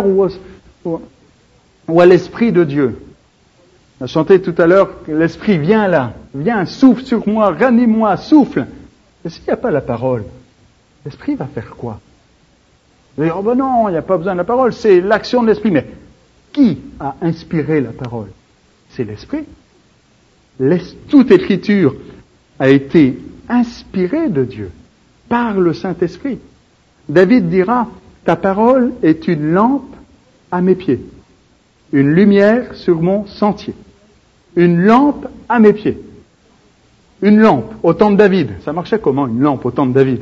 ou à l'Esprit de Dieu? On a chanté tout à l'heure que l'Esprit vient là, viens, souffle sur moi, ranime-moi, souffle. Mais s'il n'y a pas la parole, l'Esprit va faire quoi? Vous allez dire, oh ben non, il n'y a pas besoin de la parole, c'est l'action de l'Esprit. Mais qui a inspiré la parole? C'est l'Esprit. Toute Écriture a été inspirée de Dieu par le Saint-Esprit. David dira, ta parole est une lampe à mes pieds, une lumière sur mon sentier. Une lampe à mes pieds. Une lampe au temps de David. Ça marchait comment, une lampe au temps de David?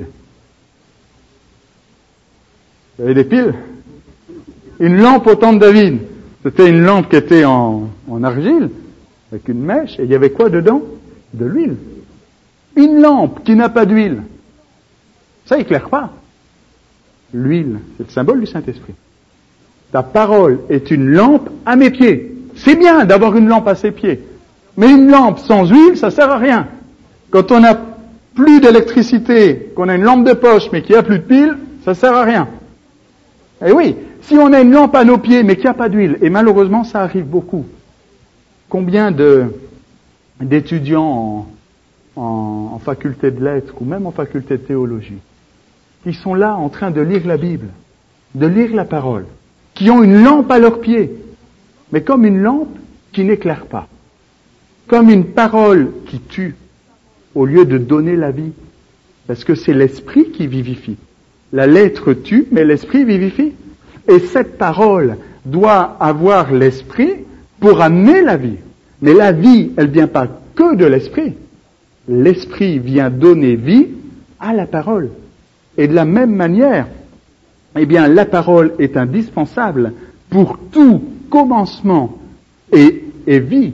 Il y avait des piles. Une lampe au temps de David. C'était une lampe qui était en argile, avec une mèche, et il y avait quoi dedans? De l'huile. Une lampe qui n'a pas d'huile, ça éclaire pas. L'huile, c'est le symbole du Saint-Esprit. Ta parole est une lampe à mes pieds. C'est bien d'avoir une lampe à ses pieds. Mais une lampe sans huile, ça sert à rien. Quand on n'a plus d'électricité, qu'on a une lampe de poche mais qu'il n'y a plus de pile, ça sert à rien. Et oui, si on a une lampe à nos pieds mais qu'il n'y a pas d'huile, et malheureusement ça arrive beaucoup. Combien d'étudiants en faculté de lettres ou même en faculté de théologie qui sont là en train de lire la Bible, de lire la parole, qui ont une lampe à leurs pieds, mais comme une lampe qui n'éclaire pas, comme une parole qui tue au lieu de donner la vie, parce que c'est l'esprit qui vivifie. La lettre tue, mais l'esprit vivifie. Et cette parole doit avoir l'esprit pour amener la vie. Mais la vie, elle vient pas que de l'esprit. L'esprit vient donner vie à la parole. Et de la même manière, eh bien, la parole est indispensable pour tout commencement et vie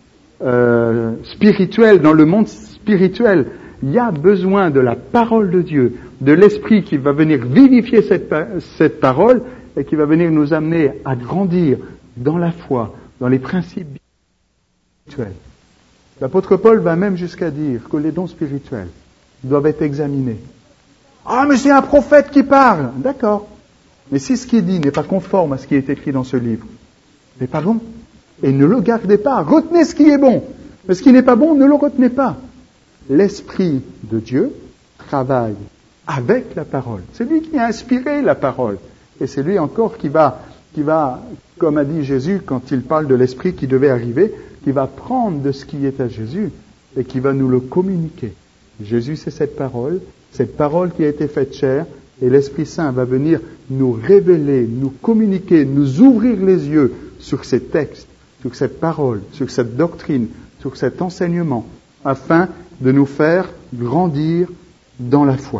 spirituelle, dans le monde spirituel. Il y a besoin de la parole de Dieu, de l'esprit qui va venir vivifier cette parole et qui va venir nous amener à grandir dans la foi, dans les principes spirituels. L'apôtre Paul va même jusqu'à dire que les dons spirituels doivent être examinés. Ah, mais c'est un prophète qui parle. D'accord. Mais si ce qu'il dit n'est pas conforme à ce qui est écrit dans ce livre, n'est pas bon. Et ne le gardez pas. Retenez ce qui est bon. Mais ce qui n'est pas bon, ne le retenez pas. L'Esprit de Dieu travaille avec la parole. C'est lui qui a inspiré la parole. Et c'est lui encore qui va, comme a dit Jésus quand il parle de l'Esprit qui devait arriver, qui va prendre de ce qui est à Jésus et qui va nous le communiquer. Jésus, c'est cette parole qui a été faite chair, et l'Esprit Saint va venir nous révéler, nous communiquer, nous ouvrir les yeux sur ces textes, sur cette parole, sur cette doctrine, sur cet enseignement, afin de nous faire grandir dans la foi.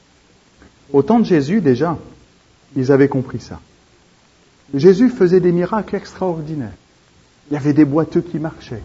Au temps de Jésus, déjà, ils avaient compris ça. Jésus faisait des miracles extraordinaires. Il y avait des boiteux qui marchaient,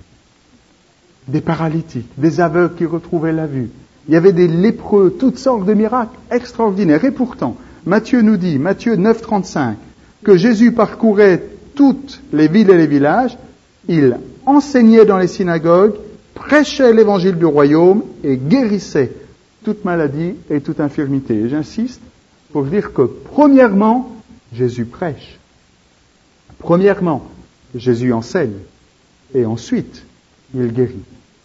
des paralytiques, des aveugles qui retrouvaient la vue. Il y avait des lépreux, toutes sortes de miracles extraordinaires. Et pourtant, Matthieu nous dit, Matthieu 9,35, que Jésus parcourait toutes les villes et les villages, il enseignait dans les synagogues, prêchait l'évangile du royaume et guérissait toute maladie et toute infirmité. Et j'insiste pour dire que, premièrement, Jésus prêche. Premièrement, Jésus enseigne. Et ensuite, il guérit.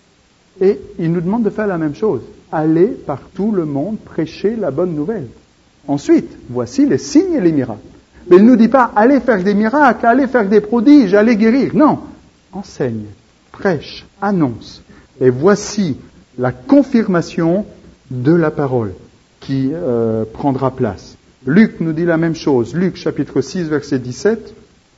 Et il nous demande de faire la même chose. Aller par tout le monde prêcher la bonne nouvelle. Ensuite, voici les signes et les miracles. Mais il ne nous dit pas, allez faire des miracles, allez faire des prodiges, allez guérir. Non. Enseigne, prêche, annonce. Et voici la confirmation de la parole qui prendra place. Luc nous dit la même chose. Luc chapitre 6 verset 17.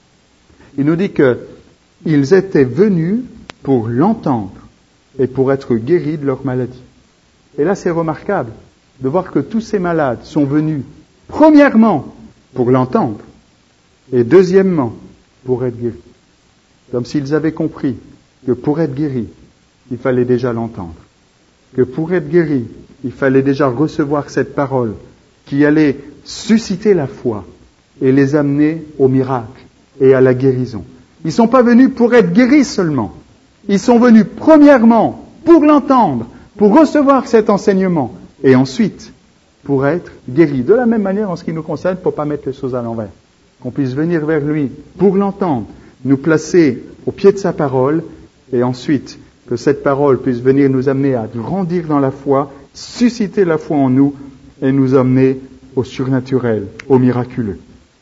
Il nous dit qu'ils étaient venus pour l'entendre et pour être guéris de leur maladie. Et là, c'est remarquable de voir que tous ces malades sont venus, premièrement, pour l'entendre, et deuxièmement, pour être guéris. Comme s'ils avaient compris que pour être guéris, il fallait déjà l'entendre. Que pour être guéris, il fallait déjà recevoir cette parole qui allait susciter la foi et les amener au miracle et à la guérison. Ils ne sont pas venus pour être guéris seulement. Ils sont venus premièrement pour l'entendre, pour recevoir cet enseignement, et ensuite pour être guéris. De la même manière, en ce qui nous concerne, pour ne pas mettre les choses à l'envers. Qu'on puisse venir vers lui pour l'entendre, nous placer au pied de sa parole, et ensuite que cette parole puisse venir nous amener à grandir dans la foi, susciter la foi en nous, et nous amener au surnaturel, au miraculeux.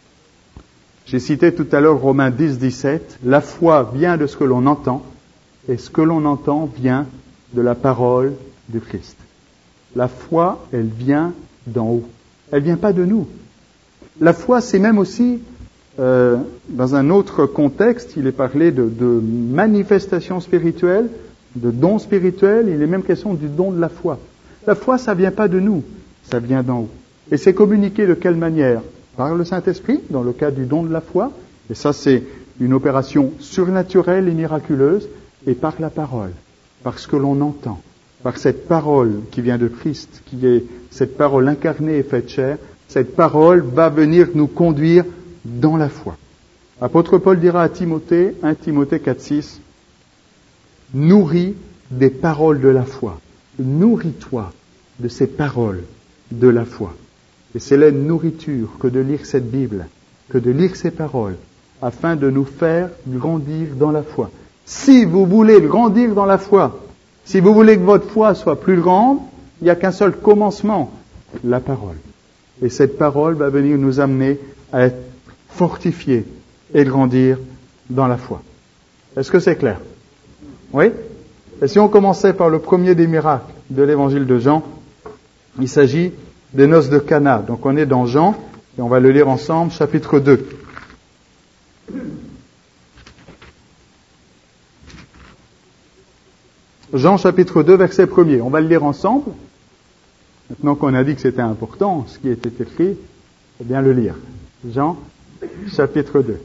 J'ai cité tout à l'heure Romains 10, 17, la foi vient de ce que l'on entend, et ce que l'on entend vient de la parole du Christ. La foi, elle vient d'en haut. Elle vient pas de nous. La foi, c'est même aussi, dans un autre contexte, il est parlé de manifestation spirituelle, de dons spirituels, il est même question du don de la foi. La foi, ça vient pas de nous, ça vient d'en haut. Et c'est communiqué de quelle manière ? Par le Saint-Esprit, dans le cas du don de la foi, et ça c'est une opération surnaturelle et miraculeuse, et par la parole, par ce que l'on entend, par cette parole qui vient de Christ, qui est cette parole incarnée et faite chair, cette parole va venir nous conduire dans la foi. L'apôtre Paul dira à Timothée, 1 Timothée 4,6, « Nourris des paroles de la foi. Nourris-toi de ces paroles de la foi. » Et c'est la nourriture que de lire cette Bible, que de lire ces paroles, afin de nous faire grandir dans la foi. Si vous voulez grandir dans la foi, si vous voulez que votre foi soit plus grande, il n'y a qu'un seul commencement, la parole. Et cette parole va venir nous amener à être fortifiés et grandir dans la foi. Est-ce que c'est clair? Oui? Et si on commençait par le premier des miracles de l'évangile de Jean, il s'agit des noces de Cana. Donc on est dans Jean, et on va le lire ensemble, chapitre 2. Jean chapitre 2, verset 1er. On va le lire ensemble. Maintenant qu'on a dit que c'était important, ce qui était écrit, faut bien le lire. Jean chapitre 2.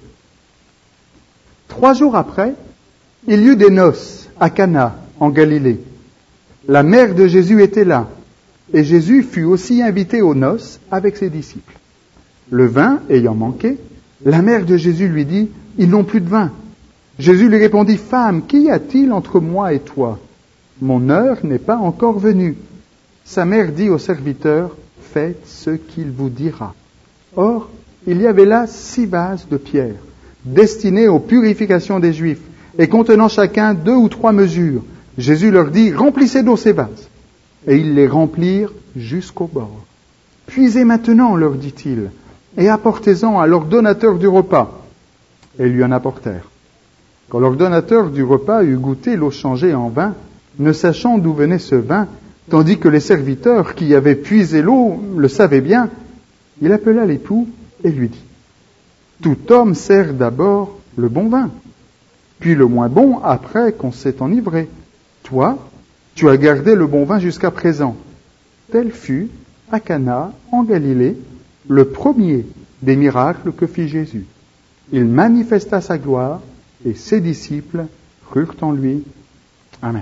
3 jours après, il y eut des noces à Cana, en Galilée. La mère de Jésus était là, et Jésus fut aussi invité aux noces avec ses disciples. Le vin ayant manqué, la mère de Jésus lui dit, « Ils n'ont plus de vin. » Jésus lui répondit, « Femme, qu'y a-t-il entre moi et toi ? Mon heure n'est pas encore venue. » Sa mère dit au serviteur, « Faites ce qu'il vous dira. » Or, il y avait là 6 vases de pierre, destinés aux purifications des Juifs, et contenant chacun 2 ou 3 mesures. Jésus leur dit, « Remplissez d'eau ces vases. » Et ils les remplirent jusqu'au bord. « Puisez maintenant, leur dit-il, et apportez-en à l'ordonnateur du repas. » Et ils lui en apportèrent. Quand l'ordonnateur du repas eut goûté l'eau changée en vin, ne sachant d'où venait ce vin, tandis que les serviteurs qui avaient puisé l'eau le savaient bien, il appela l'époux et lui dit, « Tout homme sert d'abord le bon vin, puis le moins bon après qu'on s'est enivré. Toi, tu as gardé le bon vin jusqu'à présent. » Tel fut, à Cana, en Galilée, le premier des miracles que fit Jésus. Il manifesta sa gloire et ses disciples crurent en lui. Amen.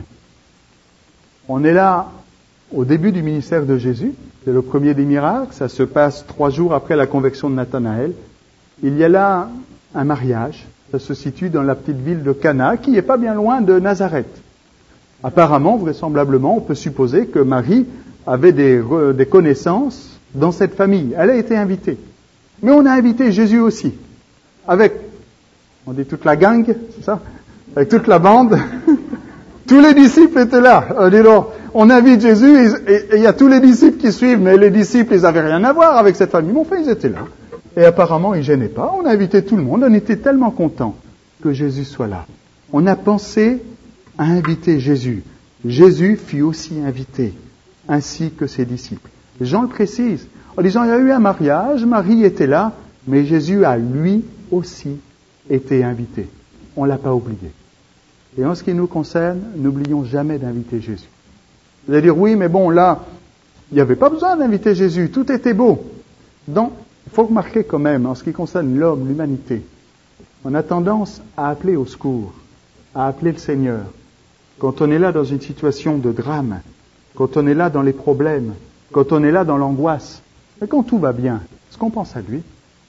On est là au début du ministère de Jésus. C'est le premier des miracles. Ça se passe 3 jours après la conversion de Nathanaël. Il y a là un mariage. Ça se situe dans la petite ville de Cana, qui n'est pas bien loin de Nazareth. Apparemment, vraisemblablement, on peut supposer que Marie avait des connaissances dans cette famille. Elle a été invitée. Mais on a invité Jésus aussi. Avec, on dit toute la gang, c'est ça? Avec toute la bande. Tous les disciples étaient là. On invite Jésus et il y a tous les disciples qui suivent, mais les disciples, ils n'avaient rien à voir avec cette famille. Mais enfin, ils étaient là. Et apparemment, ils ne gênaient pas. On a invité tout le monde. On était tellement contents que Jésus soit là. On a pensé à inviter Jésus. Jésus fut aussi invité, ainsi que ses disciples. Jean le précise, en disant, il y a eu un mariage, Marie était là, mais Jésus a lui aussi été invité. On ne l'a pas oublié. Et en ce qui nous concerne, n'oublions jamais d'inviter Jésus. Vous allez dire, oui, mais bon, là, il n'y avait pas besoin d'inviter Jésus, tout était beau. Donc, il faut remarquer quand même, en ce qui concerne l'homme, l'humanité, on a tendance à appeler au secours, à appeler le Seigneur. Quand on est là dans une situation de drame, quand on est là dans les problèmes, quand on est là dans l'angoisse, mais quand tout va bien, est-ce qu'on pense à lui?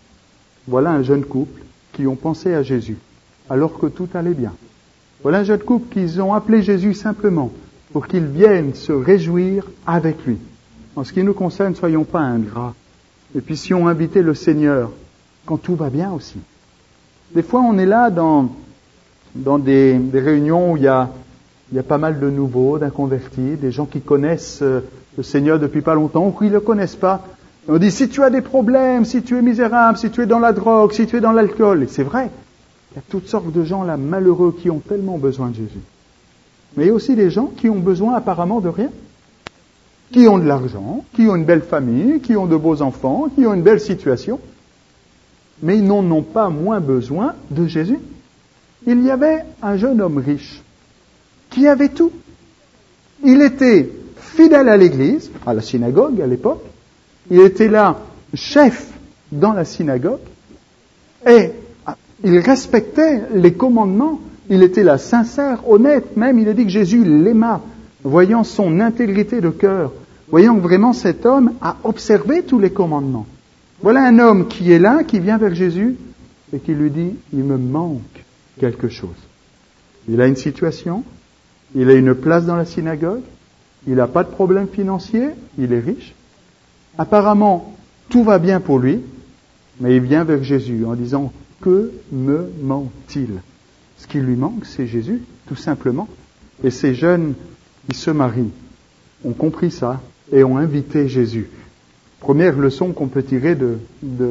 Voilà un jeune couple qui ont pensé à Jésus, alors que tout allait bien. Voilà un jeune couple qui ont appelé Jésus simplement pour qu'il vienne se réjouir avec lui. En ce qui nous concerne, ne soyons pas ingrats. Et puis si on invitait le Seigneur quand tout va bien aussi. Des fois, on est là dans des réunions où il y a pas mal de nouveaux, d'inconvertis, des gens qui connaissent le Seigneur depuis pas longtemps ou qui ne le connaissent pas. Et on dit, si tu as des problèmes, si tu es misérable, si tu es dans la drogue, si tu es dans l'alcool, et c'est vrai, il y a toutes sortes de gens là malheureux qui ont tellement besoin de Jésus. Mais il y a aussi des gens qui ont besoin apparemment de rien, qui ont de l'argent, qui ont une belle famille, qui ont de beaux enfants, qui ont une belle situation, mais ils n'en ont pas moins besoin de Jésus. Il y avait un jeune homme riche qui avait tout. Il était fidèle à l'église, à la synagogue à l'époque, il était là chef dans la synagogue, et il respectait les commandements, il était là sincère, honnête, même il a dit que Jésus l'aima, voyant son intégrité de cœur, voyant que vraiment cet homme a observé tous les commandements. Voilà un homme qui est là, qui vient vers Jésus, et qui lui dit, il me manque quelque chose. Il a une situation, il a une place dans la synagogue, il n'a pas de problème financier, il est riche. Apparemment, tout va bien pour lui, mais il vient vers Jésus en disant, que me manque-t-il? Ce qui lui manque, c'est Jésus, tout simplement. Et ces jeunes qui se marient ont compris ça et ont invité Jésus. Première leçon qu'on peut tirer de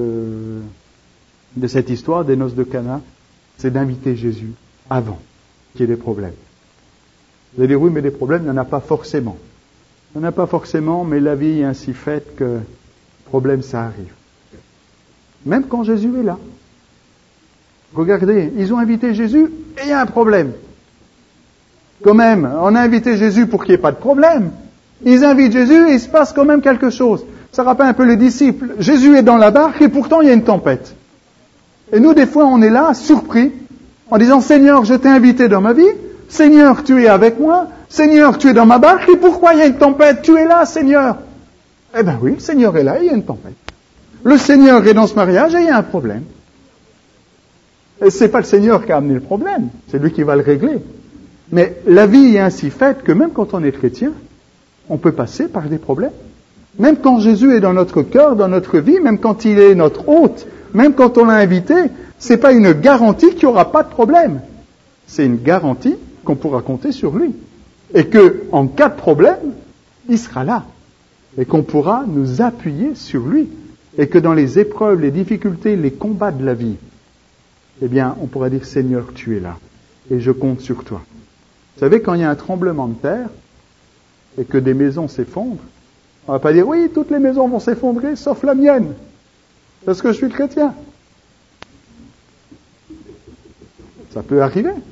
cette histoire des noces de Cana, c'est d'inviter Jésus avant qu'il y ait des problèmes. Vous allez dire, oui, mais des problèmes, il n'y en a pas forcément. Il n'y en a pas forcément, mais la vie est ainsi faite que problème, ça arrive. Même quand Jésus est là. Regardez, ils ont invité Jésus et il y a un problème. Quand même, on a invité Jésus pour qu'il n'y ait pas de problème. Ils invitent Jésus et il se passe quand même quelque chose. Ça rappelle un peu les disciples. Jésus est dans la barque et pourtant il y a une tempête. Et nous, des fois, on est là, surpris, en disant, Seigneur, je t'ai invité dans ma vie. Seigneur, tu es avec moi. Seigneur, tu es dans ma barque. Et pourquoi il y a une tempête? Tu es là, Seigneur. Eh bien oui, le Seigneur est là et il y a une tempête. Le Seigneur est dans ce mariage et il y a un problème. Et c'est pas le Seigneur qui a amené le problème. C'est lui qui va le régler. Mais la vie est ainsi faite que même quand on est chrétien, on peut passer par des problèmes. Même quand Jésus est dans notre cœur, dans notre vie, même quand il est notre hôte, même quand on l'a invité, c'est pas une garantie qu'il n'y aura pas de problème. C'est une garantie qu'on pourra compter sur lui. Et que, en cas de problème, il sera là. Et qu'on pourra nous appuyer sur lui. Et que dans les épreuves, les difficultés, les combats de la vie, eh bien, on pourra dire, Seigneur, tu es là. Et je compte sur toi. Vous savez, quand il y a un tremblement de terre, et que des maisons s'effondrent, on ne va pas dire, oui, toutes les maisons vont s'effondrer, sauf la mienne, parce que je suis chrétien. Ça peut arriver. Vous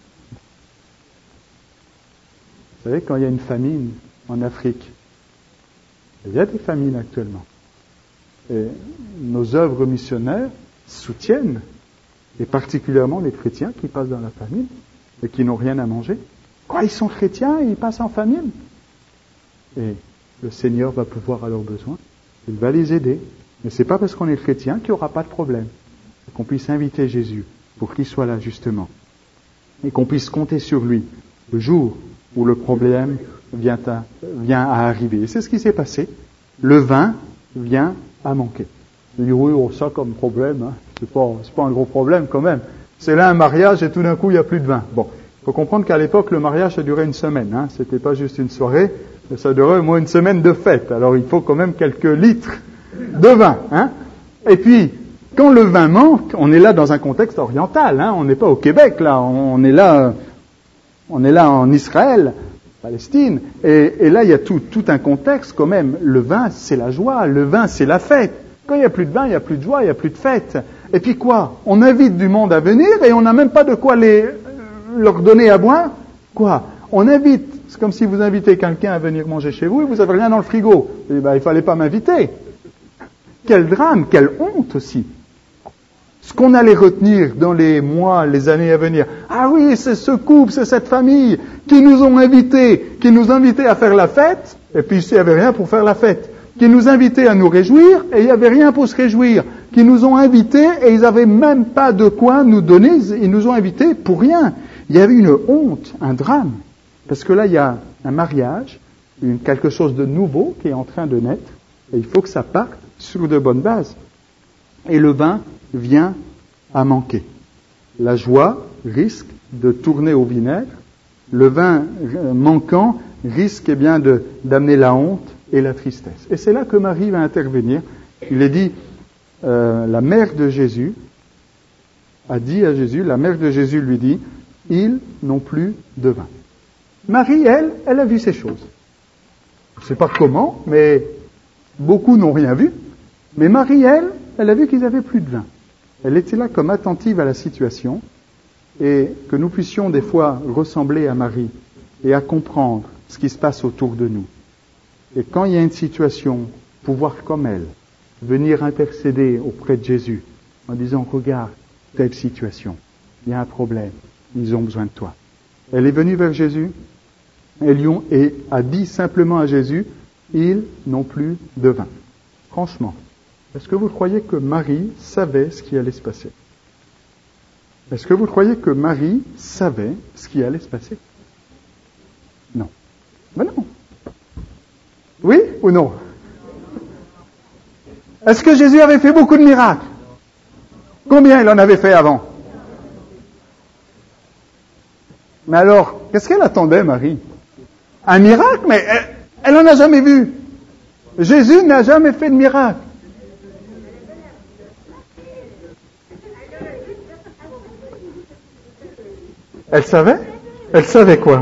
savez, quand il y a une famine en Afrique, il y a des famines actuellement. Et nos œuvres missionnaires soutiennent, et particulièrement les chrétiens qui passent dans la famine et qui n'ont rien à manger. Quoi, ils sont chrétiens et ils passent en famine? Et le Seigneur va pouvoir à leurs besoins. Il va les aider. Mais c'est pas parce qu'on est chrétien qu'il n'y aura pas de problème. Et qu'on puisse inviter Jésus pour qu'il soit là justement. Et qu'on puisse compter sur lui le jour où le problème vient à arriver. Et c'est ce qui s'est passé. Le vin vient à manquer. Je dis oui, ça comme problème, hein. C'est pas un gros problème quand même. C'est là un mariage et tout d'un coup il n'y a plus de vin. Bon, il faut comprendre qu'à l'époque le mariage ça durait une semaine. Hein. C'était pas juste une soirée, mais ça durait au moins une semaine de fête. Alors il faut quand même quelques litres de vin. Hein. Et puis quand le vin manque, on est là dans un contexte oriental. Hein. On n'est pas au Québec là, on est là en Israël, Palestine. Et là il y a tout un contexte quand même. Le vin c'est la joie, le vin c'est la fête. Quand il n'y a plus de vin, il n'y a plus de joie, il n'y a plus de fête. Et puis quoi? On invite du monde à venir et on n'a même pas de quoi leur donner à boire? Quoi? On invite, c'est comme si vous invitez quelqu'un à venir manger chez vous et vous n'avez rien dans le frigo. Et ben, il ne fallait pas m'inviter. Quel drame, quelle honte aussi. Ce qu'on allait retenir dans les mois, les années à venir. Ah oui, c'est ce couple, c'est cette famille qui nous ont invités, qui nous invitaient à faire la fête, et puis il n'y avait rien pour faire la fête. Qui nous invitaient à nous réjouir, et il n'y avait rien pour se réjouir. Qui nous ont invités, et ils n'avaient même pas de quoi nous donner, ils nous ont invités pour rien. Il y avait une honte, un drame. Parce que là, il y a un mariage, quelque chose de nouveau qui est en train de naître, et il faut que ça parte sur de bonnes bases. Et le vin vient à manquer. La joie risque de tourner au vinaigre. Le vin manquant risque d'amener la honte et la tristesse. Et c'est là que Marie va intervenir. Il est dit, la mère de Jésus a dit à Jésus, la mère de Jésus lui dit, ils n'ont plus de vin. Marie, elle a vu ces choses. Je ne sais pas comment, mais beaucoup n'ont rien vu. Mais Marie, elle a vu qu'ils n'avaient plus de vin. Elle était là comme attentive à la situation et que nous puissions des fois ressembler à Marie et à comprendre ce qui se passe autour de nous. Et quand il y a une situation, pouvoir comme elle, venir intercéder auprès de Jésus en disant, regarde, telle situation, il y a un problème, ils ont besoin de toi. Elle est venue vers Jésus, et a dit simplement à Jésus, ils n'ont plus de vin. Franchement, est-ce que vous croyez que Marie savait ce qui allait se passer? Est-ce que vous croyez que Marie savait ce qui allait se passer? Non. Ben non. Oui ou non? Est-ce que Jésus avait fait beaucoup de miracles? Combien il en avait fait avant? Mais alors, qu'est-ce qu'elle attendait, Marie? Un miracle? Mais elle n'en a jamais vu. Jésus n'a jamais fait de miracle. Elle savait? Elle savait quoi?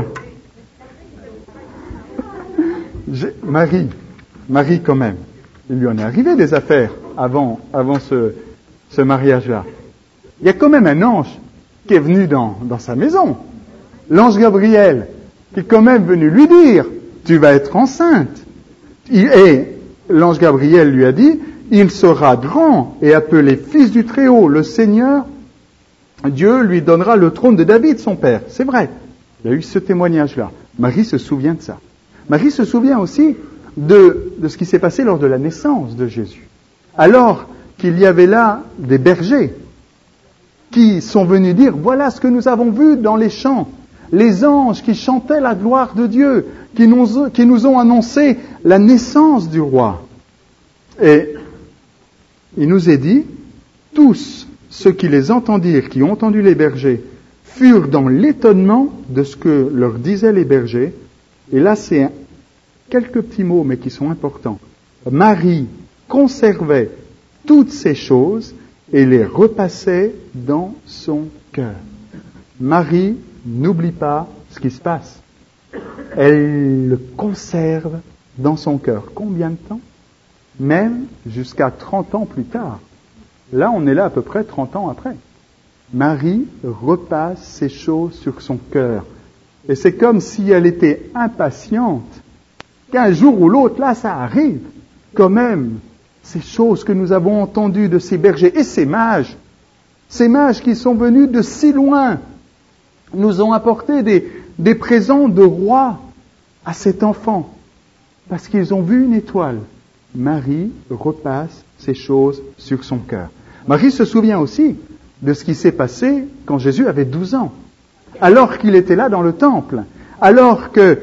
Marie quand même. Il lui en est arrivé des affaires avant ce mariage-là. Il y a quand même un ange qui est venu dans sa maison. L'ange Gabriel, qui est quand même venu lui dire, tu vas être enceinte. Et l'ange Gabriel lui a dit, il sera grand et appelé fils du Très-Haut. Le Seigneur, Dieu, lui donnera le trône de David, son père. C'est vrai. Il y a eu ce témoignage-là. Marie se souvient de ça. Marie se souvient aussi de ce qui s'est passé lors de la naissance de Jésus. Alors qu'il y avait là des bergers qui sont venus dire, voilà ce que nous avons vu dans les champs. Les anges qui chantaient la gloire de Dieu, qui nous ont annoncé la naissance du roi. Et il nous est dit, tous ceux qui les entendirent, qui ont entendu les bergers, furent dans l'étonnement de ce que leur disaient les bergers. Et là, c'est quelques petits mots, mais qui sont importants. Marie conservait toutes ces choses et les repassait dans son cœur. Marie n'oublie pas ce qui se passe. Elle le conserve dans son cœur. Combien de temps? Même jusqu'à 30 ans plus tard. Là, on est là à peu près 30 ans après. Marie repasse ces choses sur son cœur. Et c'est comme si elle était impatiente qu'un jour ou l'autre, là, ça arrive. Quand même, ces choses que nous avons entendues de ces bergers et ces mages qui sont venus de si loin, nous ont apporté des présents de roi à cet enfant, parce qu'ils ont vu une étoile. Marie repasse ces choses sur son cœur. Marie se souvient aussi de ce qui s'est passé quand Jésus avait 12 ans, alors qu'il était là dans le temple, alors que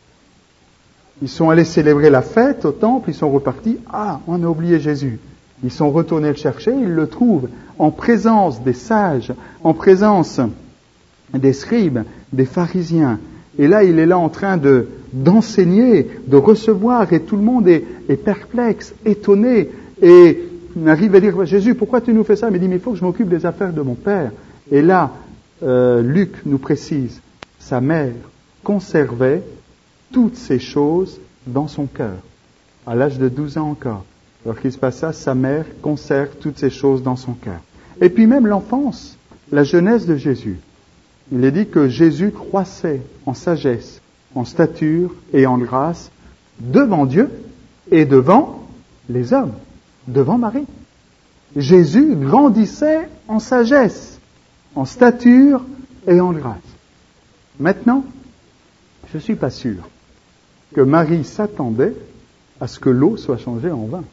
ils sont allés célébrer la fête au temple, ils sont repartis, on a oublié Jésus. Ils sont retournés le chercher, ils le trouvent en présence des sages, en présence des scribes, des pharisiens. Et là, il est là en train d'enseigner, de recevoir, et tout le monde est perplexe, étonné, et il arrive à dire, Jésus, pourquoi tu nous fais ça? Mais il dit, mais il faut que je m'occupe des affaires de mon Père. Et là, Luc nous précise, sa mère conservait toutes ces choses dans son cœur, à l'âge de 12 ans encore. Alors qu'il se passe ça, sa mère conserve toutes ces choses dans son cœur. Et puis même l'enfance, la jeunesse de Jésus. Il est dit que Jésus croissait en sagesse, en stature et en grâce devant Dieu et devant les hommes, devant Marie. Jésus grandissait en sagesse, en stature et en grâce. Maintenant, je ne suis pas sûr que Marie s'attendait à ce que l'eau soit changée en vin.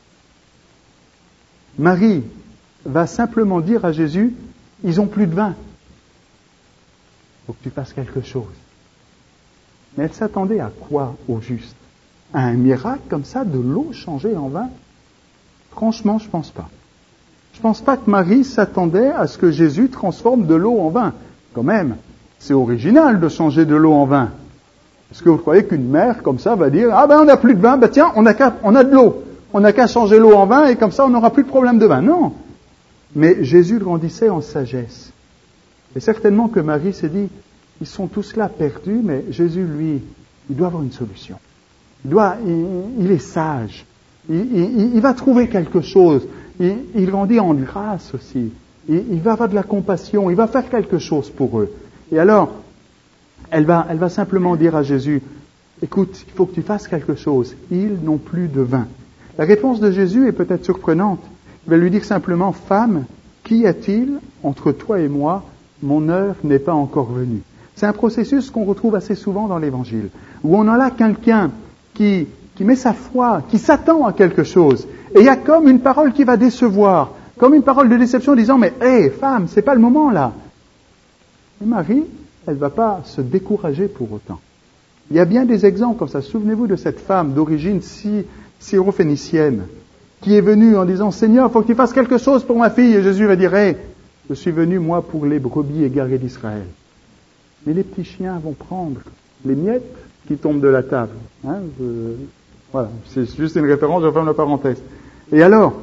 Marie va simplement dire à Jésus, ils n'ont plus de vin. Il faut que tu fasses quelque chose. Mais elle s'attendait à quoi au juste? À un miracle comme ça, de l'eau changée en vin? Franchement, je ne pense pas. Je ne pense pas que Marie s'attendait à ce que Jésus transforme de l'eau en vin. Quand même, c'est original de changer de l'eau en vin. Est-ce que vous croyez qu'une mère comme ça va dire, on n'a plus de vin, tiens, on a de l'eau. On n'a qu'à changer l'eau en vin et comme ça on n'aura plus de problème de vin. Non. Mais Jésus grandissait en sagesse. Et certainement que Marie s'est dit, ils sont tous là perdus, mais Jésus, lui, il doit avoir une solution. Il est sage. Il va trouver quelque chose. Il grandit en grâce aussi. Il va avoir de la compassion. Il va faire quelque chose pour eux. Et alors, elle va simplement dire à Jésus, écoute, il faut que tu fasses quelque chose. Ils n'ont plus de vin. La réponse de Jésus est peut-être surprenante. Il va lui dire simplement, femme, qu'y a-t-il entre toi et moi? Mon heure n'est pas encore venue. C'est un processus qu'on retrouve assez souvent dans l'Évangile, où on a là quelqu'un qui met sa foi, qui s'attend à quelque chose. Et il y a comme une parole qui va décevoir, comme une parole de déception disant, mais hé, femme, c'est pas le moment là. Et Marie, elle ne va pas se décourager pour autant. Il y a bien des exemples comme ça. Souvenez-vous de cette femme d'origine syrophénicienne qui est venue en disant, Seigneur, il faut que tu fasses quelque chose pour ma fille. Et Jésus va dire, hé, je suis venu moi pour les brebis égarées d'Israël. Mais les petits chiens vont prendre les miettes qui tombent de la table. Voilà, c'est juste une référence, je ferme la parenthèse. Et alors,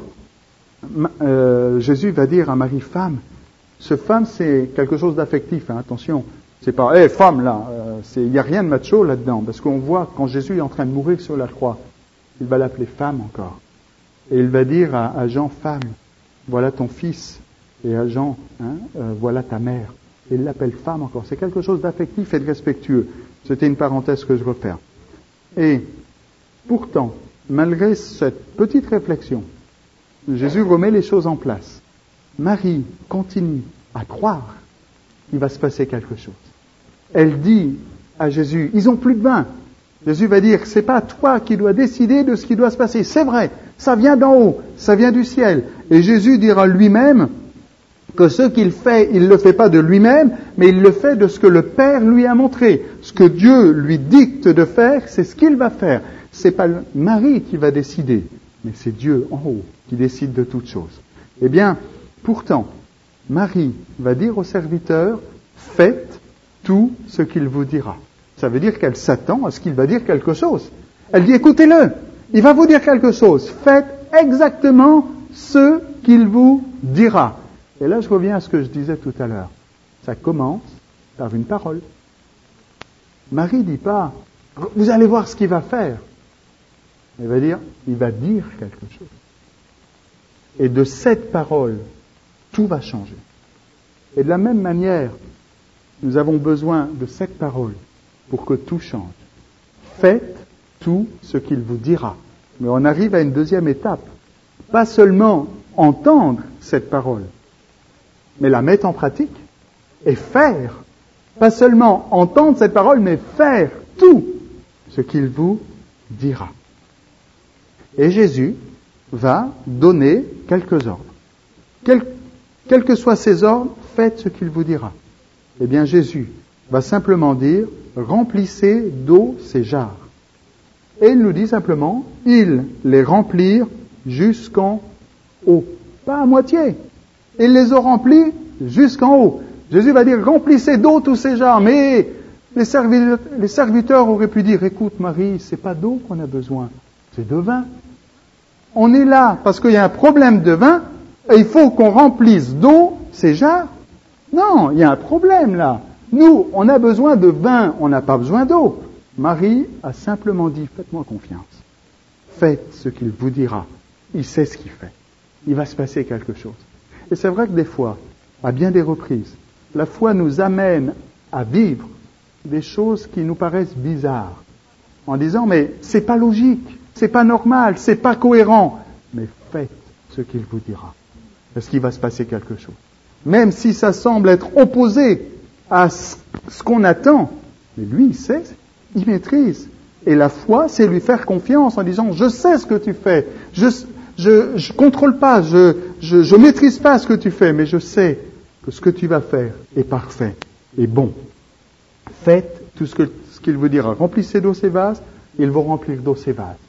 Jésus va dire à Marie, femme, ce femme c'est quelque chose d'affectif, attention. C'est pas, hé, femme là, il n'y a rien de macho là-dedans, parce qu'on voit quand Jésus est en train de mourir sur la croix, il va l'appeler femme encore. Et il va dire à Jean, femme, voilà ton fils, et à Jean, voilà ta mère. Et il l'appelle femme encore. C'est quelque chose d'affectif et de respectueux. C'était une parenthèse que je referme. Et pourtant, malgré cette petite réflexion, Jésus remet les choses en place. Marie continue à croire qu'il va se passer quelque chose. Elle dit à Jésus, ils ont plus de vin. Jésus va dire, c'est pas toi qui dois décider de ce qui doit se passer. C'est vrai, ça vient d'en haut, ça vient du ciel. Et Jésus dira lui-même que ce qu'il fait, il ne le fait pas de lui-même, mais il le fait de ce que le Père lui a montré. Ce que Dieu lui dicte de faire, c'est ce qu'il va faire. C'est pas Marie qui va décider, mais c'est Dieu en haut qui décide de toutes choses. Eh bien, pourtant, Marie va dire au serviteur, faites tout ce qu'il vous dira. Ça veut dire qu'elle s'attend à ce qu'il va dire quelque chose. Elle dit, écoutez-le, il va vous dire quelque chose. Faites exactement ce qu'il vous dira. Et là, je reviens à ce que je disais tout à l'heure. Ça commence par une parole. Marie ne dit pas, vous allez voir ce qu'il va faire. Elle va dire, il va dire quelque chose. Et de cette parole, tout va changer. Et de la même manière, nous avons besoin de cette parole pour que tout change. Faites tout ce qu'il vous dira. Mais on arrive à une deuxième étape. Pas seulement entendre cette parole, mais la mettre en pratique et faire. Pas seulement entendre cette parole, mais faire tout ce qu'il vous dira. Et Jésus va donner quelques ordres. Quels que soient ces ordres, faites ce qu'il vous dira. Eh bien, Jésus va simplement dire, remplissez d'eau ces jarres. Et il nous dit simplement, ils les remplirent jusqu'en haut. Pas à moitié. Il les a remplis jusqu'en haut. Jésus va dire, remplissez d'eau tous ces jarres. Mais les serviteurs auraient pu dire, écoute Marie, c'est pas d'eau qu'on a besoin, c'est de vin. On est là parce qu'il y a un problème de vin et il faut qu'on remplisse d'eau ces jarres. Non, il y a un problème là. Nous, on a besoin de vin, on n'a pas besoin d'eau. Marie a simplement dit, faites-moi confiance. Faites ce qu'il vous dira. Il sait ce qu'il fait. Il va se passer quelque chose. Et c'est vrai que des fois, à bien des reprises, la foi nous amène à vivre des choses qui nous paraissent bizarres. En disant, mais c'est pas logique, c'est pas normal, c'est pas cohérent. Mais faites ce qu'il vous dira. Parce qu'il va se passer quelque chose. Même si ça semble être opposé à ce qu'on attend, mais lui, il sait, il maîtrise. Et la foi, c'est lui faire confiance en disant, je sais ce que tu fais, je contrôle pas, je maîtrise pas ce que tu fais, mais je sais que ce que tu vas faire est parfait, est bon. Faites tout ce qu'il vous dira. Remplissez d'eau ces vases, ils vont remplir d'eau ces vases.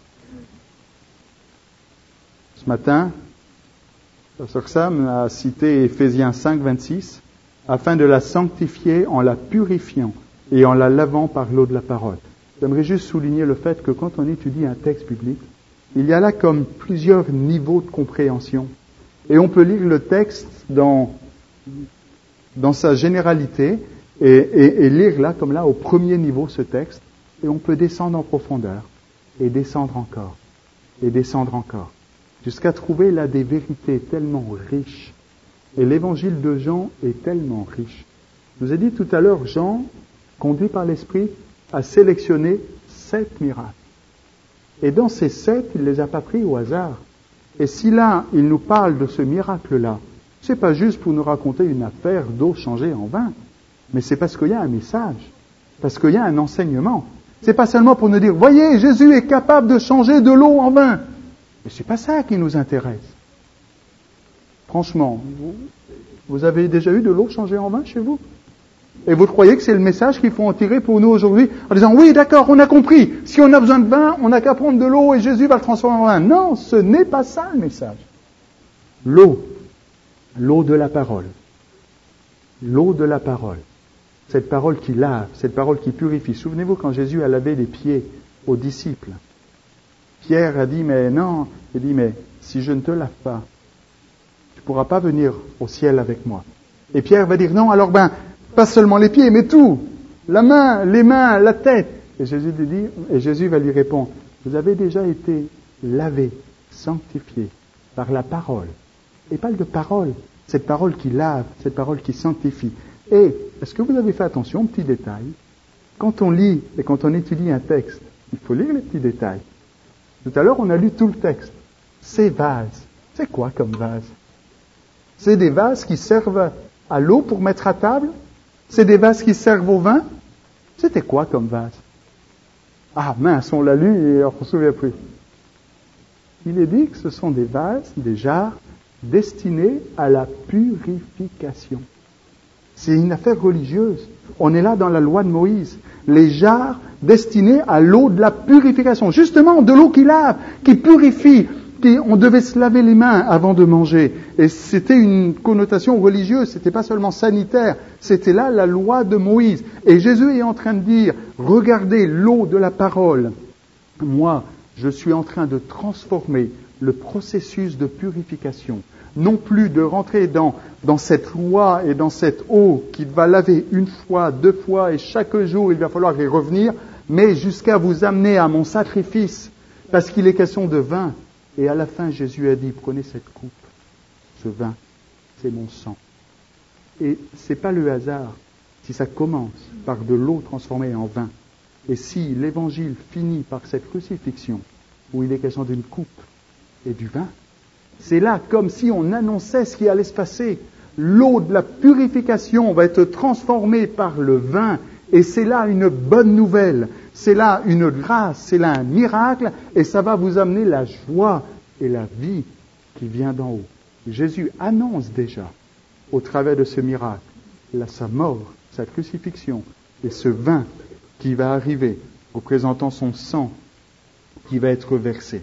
Ce matin, Pasteur Sam a cité Éphésiens 5, 26, afin de la sanctifier en la purifiant et en la lavant par l'eau de la parole. J'aimerais juste souligner le fait que quand on étudie un texte biblique, il y a là comme plusieurs niveaux de compréhension. Et on peut lire le texte dans sa généralité et lire là, comme là, au premier niveau ce texte. Et on peut descendre en profondeur et descendre encore et descendre encore. Jusqu'à trouver là des vérités tellement riches. Et l'évangile de Jean est tellement riche. Je vous ai dit tout à l'heure, Jean, conduit par l'Esprit, a sélectionné 7 miracles. Et dans ces 7, il ne les a pas pris au hasard. Et si là, il nous parle de ce miracle-là, c'est pas juste pour nous raconter une affaire d'eau changée en vin, mais c'est parce qu'il y a un message, parce qu'il y a un enseignement. C'est pas seulement pour nous dire, voyez, Jésus est capable de changer de l'eau en vin. Mais c'est pas ça qui nous intéresse. Franchement, vous avez déjà eu de l'eau changée en vin chez vous? Et vous croyez que c'est le message qu'il faut en tirer pour nous aujourd'hui en disant, oui, d'accord, on a compris, si on a besoin de vin, on n'a qu'à prendre de l'eau et Jésus va le transformer en vin. Non, ce n'est pas ça le message. L'eau de la parole. L'eau de la parole. Cette parole qui lave, cette parole qui purifie. Souvenez-vous quand Jésus a lavé les pieds aux disciples. Pierre a dit, mais non, il dit, mais si je ne te lave pas, tu ne pourras pas venir au ciel avec moi. Et Pierre va dire, non, alors pas seulement les pieds, mais tout. La main, les mains, la tête. Et Jésus va lui répondre, vous avez déjà été lavés, sanctifiés par la parole. Et parle de parole, cette parole qui lave, cette parole qui sanctifie. Et, est-ce que vous avez fait attention aux petits détails? Quand on lit et quand on étudie un texte, il faut lire les petits détails. Tout à l'heure, on a lu tout le texte. Ces vases, c'est quoi comme vase? C'est des vases qui servent à l'eau pour mettre à table? C'est des vases qui servent au vin? C'était quoi comme vase? Ah mince, on l'a lu et on ne se souvient plus. Il est dit que ce sont des vases, des jarres, destinés à la purification. C'est une affaire religieuse. On est là dans la loi de Moïse. Les jarres destinés à l'eau de la purification. Justement, de l'eau qui lave, qui purifie. On devait se laver les mains avant de manger. Et c'était une connotation religieuse, c'était pas seulement sanitaire, c'était là la loi de Moïse. Et Jésus est en train de dire, regardez l'eau de la parole. Moi, je suis en train de transformer le processus de purification. Non plus de rentrer dans cette loi et dans cette eau qui va laver une fois, 2 fois, et chaque jour il va falloir y revenir, mais jusqu'à vous amener à mon sacrifice, parce qu'il est question de vin. Et à la fin, Jésus a dit, prenez cette coupe, ce vin, c'est mon sang. Et c'est pas le hasard si ça commence par de l'eau transformée en vin. Et si l'évangile finit par cette crucifixion, où il est question d'une coupe et du vin, c'est là comme si on annonçait ce qui allait se passer. L'eau de la purification va être transformée par le vin, et c'est là une bonne nouvelle. C'est là une grâce, c'est là un miracle, et ça va vous amener la joie et la vie qui vient d'en haut. Jésus annonce déjà, au travers de ce miracle, sa mort, sa crucifixion, et ce vin qui va arriver, représentant son sang qui va être versé.